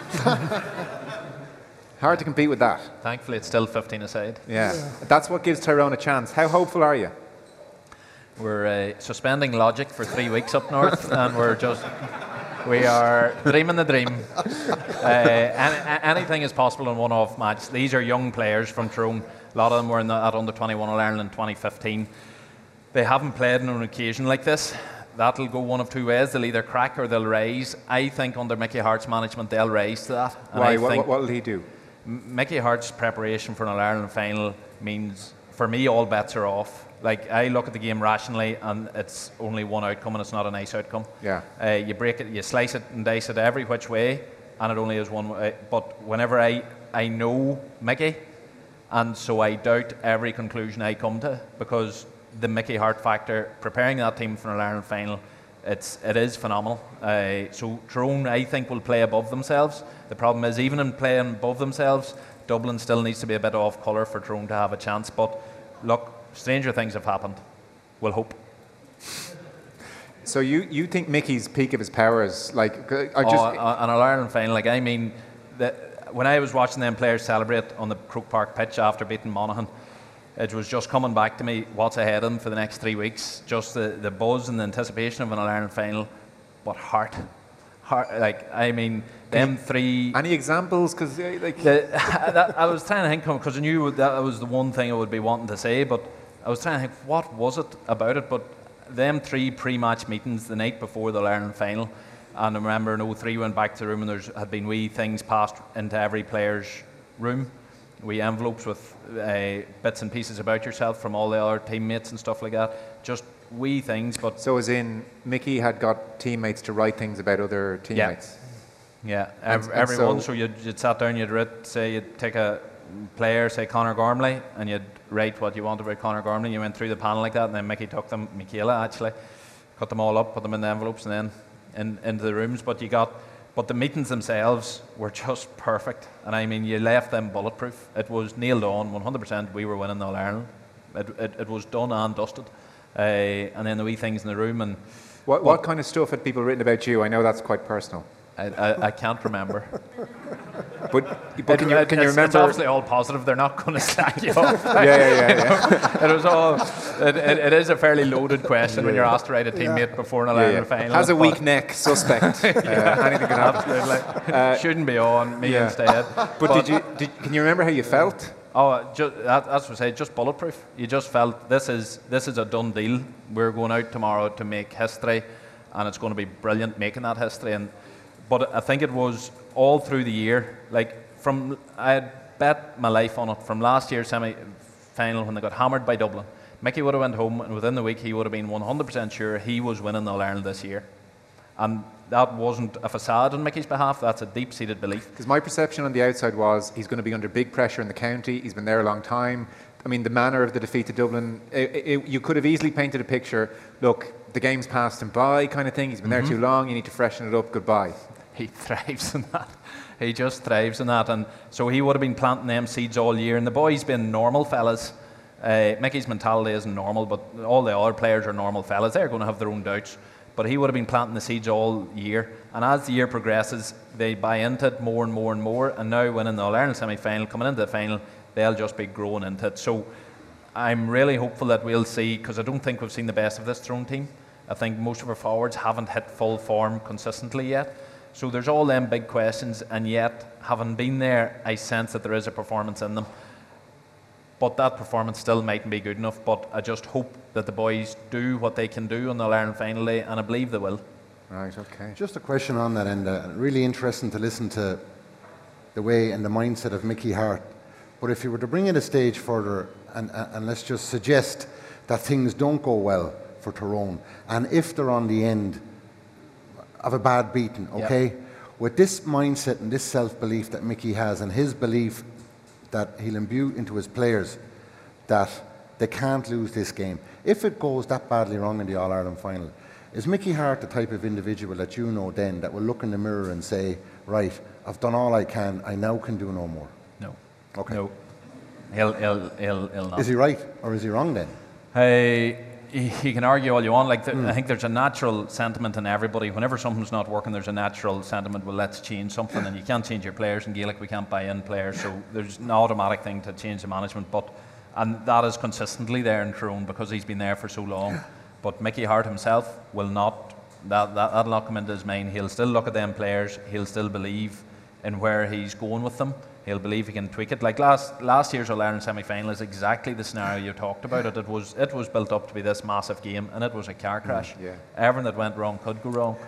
F: Hard to compete with that.
J: Thankfully, it's still 15 aside.
F: Yeah. That's what gives Tyrone a chance. How hopeful are you?
J: We're suspending logic for 3 weeks up north, and we are dreaming the dream. Anything is possible in one-off match. These are young players from Tyrone. A lot of them were at under-21 All-Ireland in 2015. They haven't played on an occasion like this. That'll go one of two ways. They'll either crack or they'll rise. I think under Mickey Hart's management, they'll rise to that.
F: Why? What will he do?
J: Mickey Hart's preparation for an All-Ireland final means, for me, all bets are off. Like, I look at the game rationally, and it's only one outcome, and it's not a nice outcome.
F: Yeah.
J: You break it, you slice it and dice it every which way, and it only is one way. But whenever I know Mickey, and so I doubt every conclusion I come to, because the Mickey Hart factor, preparing that team for an All-Ireland final, it is phenomenal. So Tyrone, I think, will play above themselves. The problem is, even in playing above themselves, Dublin still needs to be a bit off colour for Tyrone to have a chance. But look, stranger things have happened. We'll hope.
F: So you think Mickey's peak of his powers, like,
J: an All-Ireland final, like, I mean, when I was watching them players celebrate on the Croke Park pitch after beating Monaghan, it was just coming back to me what's ahead of them for the next 3 weeks. Just the buzz and the anticipation of an All-Ireland final, but heart, like, I mean, them three.
F: Any examples? Because
J: I was trying to think, because I knew that was the one thing I would be wanting to say, but I was trying to think, what was it about it? But them 3 pre-match meetings the night before the All-Ireland final, and I remember in 03 went back to the room and there had been wee things passed into every player's room. Wee envelopes with bits and pieces about yourself from all the other teammates and stuff like that. Just wee things, but
F: So as in, Mickey had got teammates to write things about other teammates.
J: yeah,
F: And
J: everyone.
F: so-
J: So you'd sat down, you'd write, say you'd take a player, say Conor Gormley, and you'd write what you wanted about Conor Gormley. You went through the panel like that, and then Mickey took them, Michaela actually, cut them all up, put them in the envelopes, and then into the rooms. But the meetings themselves were just perfect, and I mean, you left them bulletproof. It was nailed on, 100%. We were winning All Ireland. It was done and dusted, and then the wee things in the room. And
F: What kind of stuff had people written about you? I know that's quite personal.
J: I can't remember.
F: But can you
J: It's
F: remember?
J: obviously all positive. They're not going to slack you off.
F: Yeah.
J: It was all. It is a fairly loaded question when you're asked to write a teammate before an All-Ireland final.
F: Has a
J: but-
F: weak neck, suspect. Anything can happen.
J: Absolutely. Shouldn't be on me instead.
F: But can you remember how you felt?
J: Oh, as we say, just bulletproof. You just felt this is a done deal. We're going out tomorrow to make history, and it's going to be brilliant making that history. But I think it was all through the year. Like I had bet my life on it from last year's semi-final when they got hammered by Dublin. Mickey would have went home, and within the week he would have been 100% sure he was winning the All-Ireland this year. And that wasn't a facade on Mickey's behalf. That's a deep-seated belief.
F: Because my perception on the outside was he's going to be under big pressure in the county. He's been there a long time. I mean, the manner of the defeat to Dublin, you could have easily painted a picture, look, the game's passed him by kind of thing. He's been there too long. You need to freshen it up. Goodbye.
J: He thrives in that. He just thrives in that. And so he would have been planting them seeds all year. And the boys been normal fellas. Mickey's mentality isn't normal, but all the other players are normal fellas. They're going to have their own doubts. But he would have been planting the seeds all year. And as the year progresses, they buy into it more and more and more. And now winning the All-Ireland semi-final, coming into the final, they'll just be growing into it. So I'm really hopeful that we'll see, because I don't think we've seen the best of this Tyrone team. I think most of our forwards haven't hit full form consistently yet. So there's all them big questions, and yet, having been there, I sense that there is a performance in them. But that performance still mightn't be good enough. But I just hope that the boys do what they can do on the All-Ireland final day, and I believe they will.
F: Right, okay.
C: Just a question on that, and really interesting to listen to the way and the mindset of Mickey Hart. But if you were to bring it a stage further, and let's just suggest that things don't go well for Tyrone, and if they're on the end of a bad beating, okay? Yep. With this mindset and this self-belief that Mickey has, and his belief that he'll imbue into his players that they can't lose this game. If it goes that badly wrong in the All-Ireland final, is Mickey Hart the type of individual that you know then that will look in the mirror and say, right, I've done all I can, I now can do no more?
J: No.
C: Okay.
J: No. He'll not.
C: Is he right or is he wrong then?
J: He can argue all you want. I think there's a natural sentiment in everybody. Whenever something's not working, there's a natural sentiment, well, let's change something. And you can't change your players in Gaelic. We can't buy in players. So there's an automatic thing to change the management. And that is consistently there in Tyrone because he's been there for so long. But Mickey Hart himself will not, that'll not come into his mind. He'll still look at them players. He'll still believe in where he's going with them. He'll believe he can tweak it. Like last year's All-Ireland semi-final is exactly the scenario you talked about. It was built up to be this massive game, and it was a car crash.
F: Yeah.
J: Everything that went wrong could go wrong.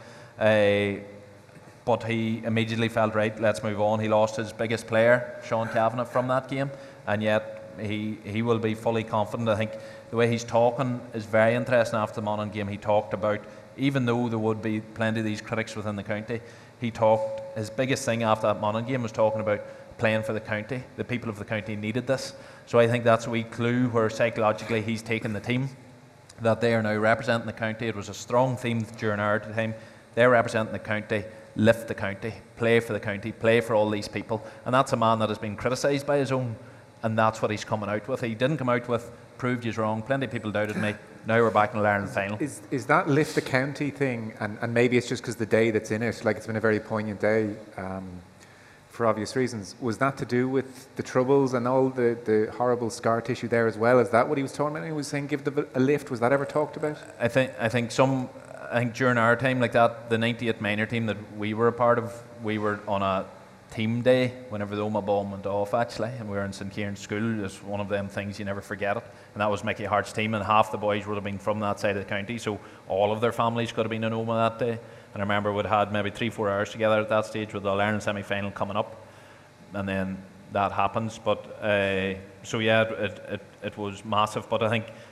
J: But he immediately felt, right, let's move on. He lost his biggest player, Sean Kavanagh, from that game, and yet he will be fully confident. I think the way he's talking is very interesting after the Monaghan game. He talked about, even though there would be plenty of these critics within the county, his biggest thing after that Monaghan game was talking about playing for the county. The people of the county needed this. So I think that's a wee clue where psychologically he's taken the team, that they are now representing the county. It was a strong theme during our time. They're representing the county, lift the county, play for the county, play for all these people. And that's a man that has been criticised by his own, and that's what he's coming out with. He didn't come out with, proved you wrong, plenty of people doubted me, now we're back in the Ireland final.
F: Is that lift the county thing, and maybe it's just because the day that's in it, like it's been a very poignant day, for obvious reasons, was that to do with the troubles and all the horrible scar tissue there as well? Is that what he was talking about? He was saying give a lift. Was that ever talked about?
J: I think during our time like that, the 98 minor team that we were a part of, we were on a team day whenever the Oma bomb went off actually, and we were in St. Kieran's School. It's one of them things you never forget it, and that was Mickey Hart's team, and half the boys would have been from that side of the county, so all of their families could have been in Oma that day. And I remember we'd had maybe 3-4 hours together at that stage with the All-Ireland semi-final coming up, and then that happens. But so yeah, it was massive. But I think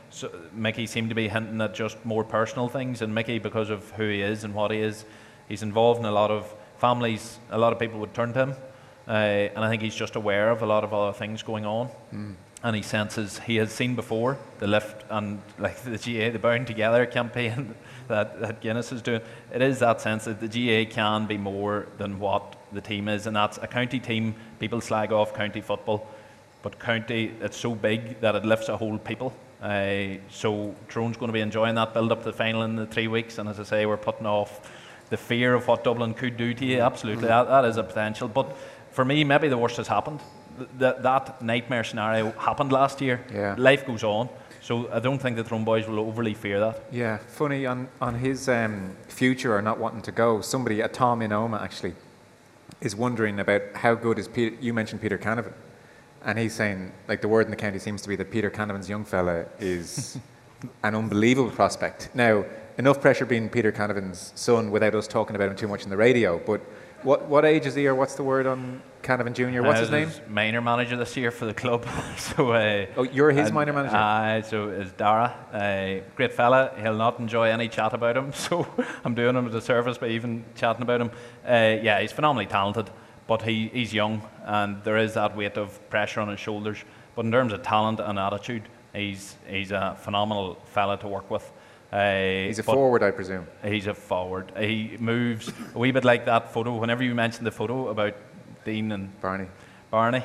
J: so Mickey seemed to be hinting at just more personal things, and Mickey, because of who he is and what he is, he's involved in a lot of families. A lot of people would turn to him, and I think he's just aware of a lot of other things going on. And he senses, he has seen before the lift and like the GA, the Bound Together campaign that Guinness is doing. It is that sense that the GA can be more than what the team is, and that's a county team. People slag off county football, but county, it's so big that it lifts a whole people. So Tyrone's going to be enjoying that build up to the final in the 3 weeks, and as I say, we're putting off the fear of what Dublin could do to you. Absolutely, that is a potential. But for me, maybe the worst has happened. That nightmare scenario happened last year.
F: Yeah.
J: Life goes on, so I don't think the Tyrone boys will overly fear that.
F: Yeah, funny on his future or not wanting to go. Somebody, a Tom Inoma actually, is wondering about how good is Peter. You mentioned Peter Canavan, and he's saying like the word in the county seems to be that Peter Canavan's young fella is an unbelievable prospect. Now, enough pressure being Peter Canavan's son without us talking about him too much in the radio, but. What age is he, or what's the word on Canavan Jr.? What's his name?
J: Minor manager this year for the club. So
F: you're his minor manager?
J: So is Dara. Great fella. He'll not enjoy any chat about him, so I'm doing him a disservice by even chatting about him. Yeah, he's phenomenally talented, but he's young, and there is that weight of pressure on his shoulders. But in terms of talent and attitude, he's a phenomenal fella to work with.
F: He's a forward, I presume.
J: He's a forward. He moves a wee bit like that photo. Whenever you mentioned the photo about Dean and Barney,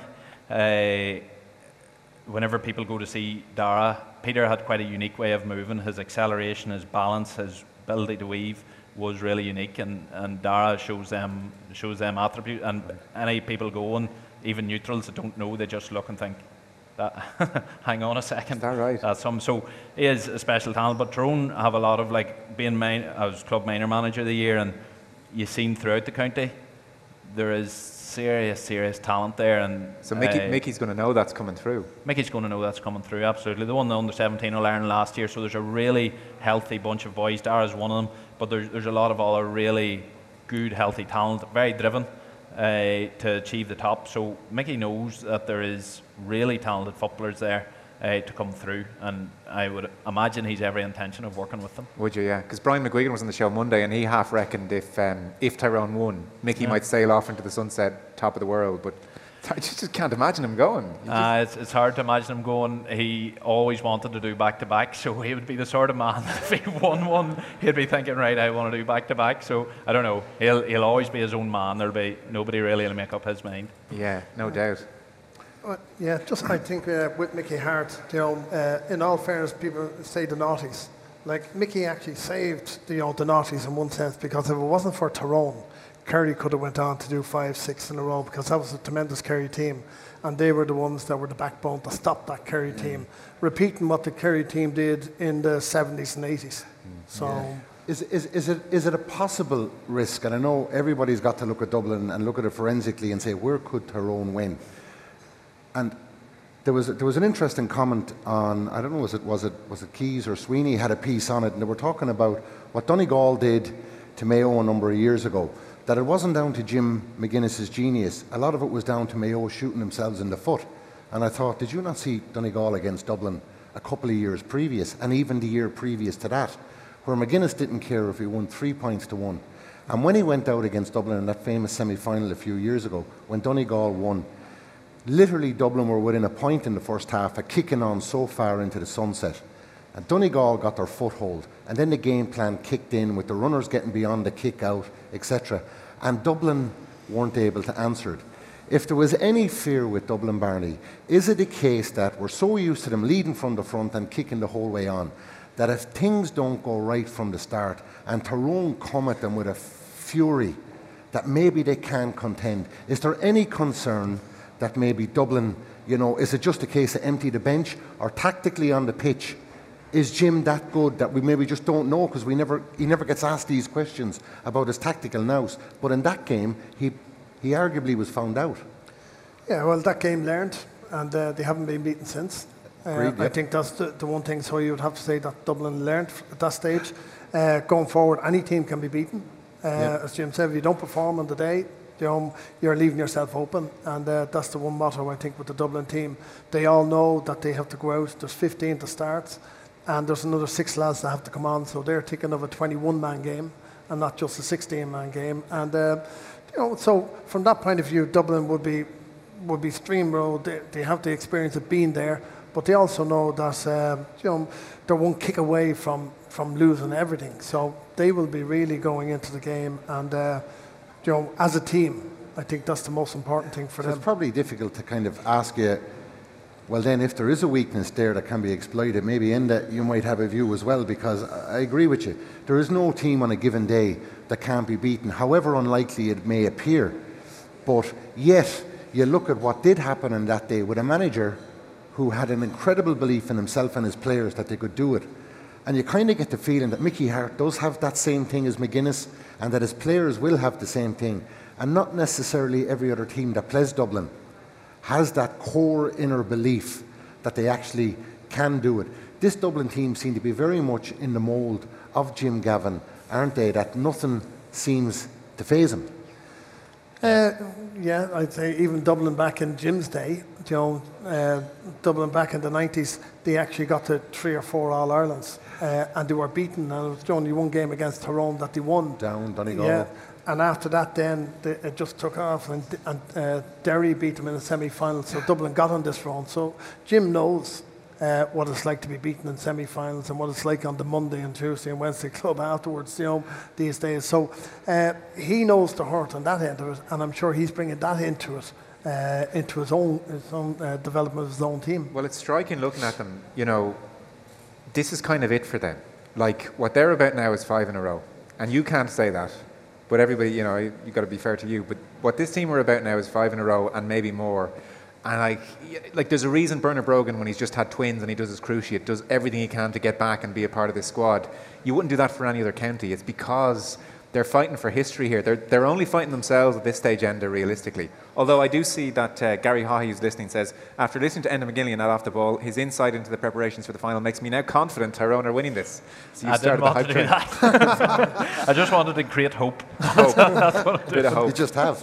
J: whenever people go to see Dara, Peter had quite a unique way of moving. His acceleration, his balance, his ability to weave was really unique, and Dara shows them attribute. And any people going, even neutrals that don't know, they just look and think, hang on a second.
F: Is that right?
J: That's some. So he is a special talent. But Tyrone have a lot of I was club minor manager of the year, and you've seen throughout the county there is serious talent there. And
F: so Mickey's going to know that's coming through.
J: Mickey's going to know that's coming through. Absolutely. They won the under-17 All-Ireland last year, so there's a really healthy bunch of boys. Dara's one of them, but there's a lot of other really good, healthy talent, very driven to achieve the top. So Mickey knows that there is really talented footballers there to come through, and I would imagine he's every intention of working with them.
F: Would you? Yeah, because Brian McGuigan was on the show Monday, and he half reckoned if Tyrone won, Mickey might sail off into the sunset, top of the world. But I just can't imagine him going.
J: It's hard to imagine him going. He always wanted to do back-to-back, so he would be the sort of man that if he won one, he'd be thinking, right, I want to do back-to-back. So I don't know. He'll always be his own man. There'll be nobody really to make up his mind.
F: Yeah, no doubt.
I: Yeah, just I think with Mickey Hart, in all fairness, people say the naughties. Like Mickey actually saved the naughties in one sense, because if it wasn't for Tyrone, Kerry could have went on to do 5-6 in a row, because that was a tremendous Kerry team, and they were the ones that were the backbone to stop that Kerry team, repeating what the Kerry team did in the 70s and 80s. So.
C: Yeah. Is it a possible risk? And I know everybody's got to look at Dublin and look at it forensically and say, where could Tyrone win? And there was an interesting comment on, I don't know, was it Keys or Sweeney had a piece on it, and they were talking about what Donegal did to Mayo a number of years ago, that it wasn't down to Jim McGuinness's genius. A lot of it was down to Mayo shooting themselves in the foot. And I thought, did you not see Donegal against Dublin a couple of years previous, and even the year previous to that, where McGuinness didn't care if he won 3 points to 1. And when he went out against Dublin in that famous semi-final a few years ago, when Donegal won, literally Dublin were within a point in the first half, kicking on so far into the sunset. And Donegal got their foothold, and then the game plan kicked in with the runners getting beyond the kick out, etc. And Dublin weren't able to answer it. If there was any fear with Dublin, Barney, is it a case that we're so used to them leading from the front and kicking the whole way on, that if things don't go right from the start and Tyrone come at them with a fury, that maybe they can't contend? Is there any concern that maybe Dublin, is it just a case of empty the bench, or tactically on the pitch, is Jim that good that we maybe just don't know, because he never gets asked these questions about his tactical nous? But in that game, he arguably was found out.
I: Yeah, well, that game learned, and they haven't been beaten since. I think that's the one thing, so you would have to say that Dublin learned at that stage. Going forward, any team can be beaten. As Jim said, if you don't perform on the day, you're leaving yourself open, and that's the one motto I think with the Dublin team. They all know that they have to go out. There's 15 to start. and there's another 6 lads that have to come on, so they're thinking of a 21-man game and not just a 16-man game. And so from that point of view, Dublin would be streamrolled. They have the experience of being there, but they also know that they're one kick away from losing everything. So they will be really going into the game, and as a team, I think that's the most important thing for them.
C: It's probably difficult to kind of ask you, well then, if there is a weakness there that can be exploited, maybe in that you might have a view as well, because I agree with you. There is no team on a given day that can't be beaten, however unlikely it may appear. But yet, you look at what did happen on that day with a manager who had an incredible belief in himself and his players that they could do it. And you kind of get the feeling that Mickey Harte does have that same thing as McGuinness, and that his players will have the same thing. And not necessarily every other team that plays Dublin has that core inner belief that they actually can do it. This Dublin team seem to be very much in the mould of Jim Gavin, aren't they? That nothing seems to faze him.
I: Yeah, I'd say even Dublin back in Jim's day, Dublin back in the 90s, they actually got to 3 or 4 All-Irelands, and they were beaten, and it was only one game against Tyrone that they won.
C: Down Donegal.
I: Yeah, and after that then it just took off, and Derry beat them in the semi-final, so Dublin got on this run. So Jim knows what it's like to be beaten in semi-finals, and what it's like on the Monday and Tuesday and Wednesday club afterwards, these days. So he knows the hurt on that end of it, and I'm sure he's bringing that into it, into his own development of his own team.
F: Well, it's striking looking at them. This is kind of it for them. Like, what they're about now is 5 in a row, and you can't say that. But everybody, you've got to be fair to you. But what this team are about now is 5 in a row and maybe more. And like there's a reason Bernard Brogan, when he's just had twins and he does his cruciate, does everything he can to get back and be a part of this squad. You wouldn't do that for any other county. It's because they're fighting for history here. They're only fighting themselves at this stage, Enda, realistically. Although I do see that Gary Haughey, who's listening, says, after listening to Enda McGinley and that off the ball, his insight into the preparations for the final makes me now confident Tyrone are winning this. So
J: I didn't want to do that. I just wanted to create hope.
F: Hope.
J: That's what I
F: Bit of hope.
C: You just have.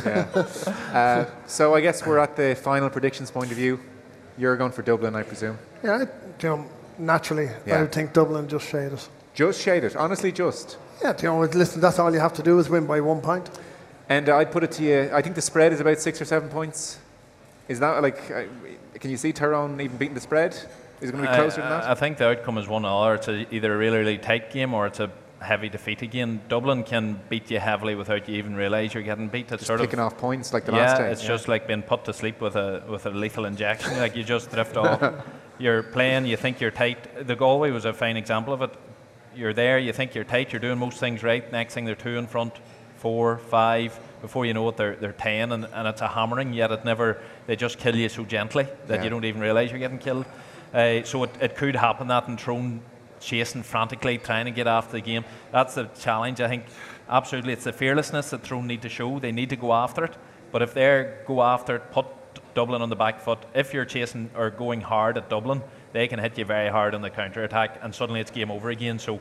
F: Yeah. So I guess we're at the final predictions point of view. You're going for Dublin, I presume.
I: Yeah, naturally, I would think Dublin just shade it.
F: Just shade it, honestly, just.
I: Yeah, listen, that's all you have to do is win by 1 point.
F: And I'd put it to you, I think the spread is about 6 or 7 points. Is that can you see Tyrone even beating the spread? Is it going to be closer than that?
J: I think the outcome is 1-0, or it's either a really, really tight game or it's a heavy defeat again. Dublin can beat you heavily without you even realise you're getting beat. It's
F: just picking off points like the last time.
J: It's just like being put to sleep with a lethal injection. Like you just drift off. You're playing, you think you're tight. The Galway was a fine example of it. You're there, you think you're tight, you're doing most things right. Next thing they're 2 in front, 4, 5. Before you know it, they're 10, and it's a hammering. Yet they just kill you so gently that you don't even realise you're getting killed. So it could happen that, and Tyrone chasing frantically, trying to get after the game. That's the challenge, I think. Absolutely, it's the fearlessness that Tyrone need to show. They need to go after it. But if they go after it, put Dublin on the back foot. If you're chasing or going hard at Dublin, they can hit you very hard on the counter-attack, and suddenly it's game over again. So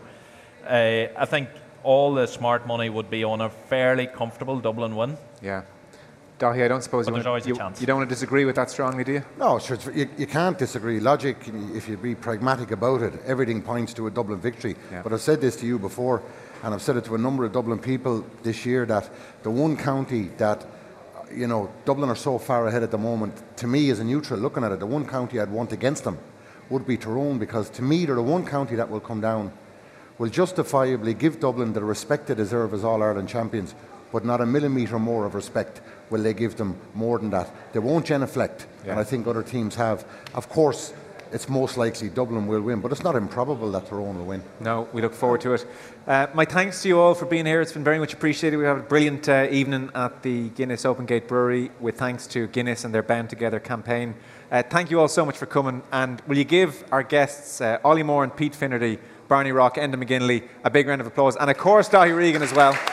J: I think all the smart money would be on a fairly comfortable Dublin win.
F: Yeah. Dahi, I don't suppose you don't want to disagree with that strongly, do you?
C: No, sure, you can't disagree. Logic, if you be pragmatic about it, everything points to a Dublin victory. Yeah. But I've said this to you before, and I've said it to a number of Dublin people this year, that the one county that, Dublin are so far ahead at the moment, to me as a neutral looking at it, the one county I'd want against them would be Tyrone, because to me they're the one county that will come down, will justifiably give Dublin the respect they deserve as All-Ireland champions, but not a millimetre more of respect will they give them more than that. They won't genuflect, and I think other teams have. Of course, it's most likely Dublin will win, but it's not improbable that Tyrone will win.
F: No, we look forward to it. My thanks to you all for being here. It's been very much appreciated. We have a brilliant evening at the Guinness Open Gate Brewery, with thanks to Guinness and their Bound Together campaign. Thank you all so much for coming, and will you give our guests Ollie Moore and Pete Finnerty, Barney Rock, Enda McGinley a big round of applause, and of course Dahi Regan as well.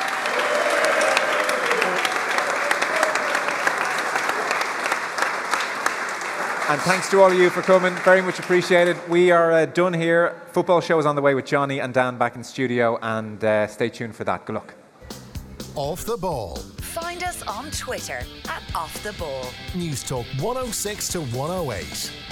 F: And thanks to all of you for coming, very much appreciated. We are done here. Football show is on the way with Johnny and Dan back in studio, and stay tuned for that. Good luck.
G: Off the Ball.
H: Find us on Twitter @OffTheBall.
G: News Talk 106 to 108.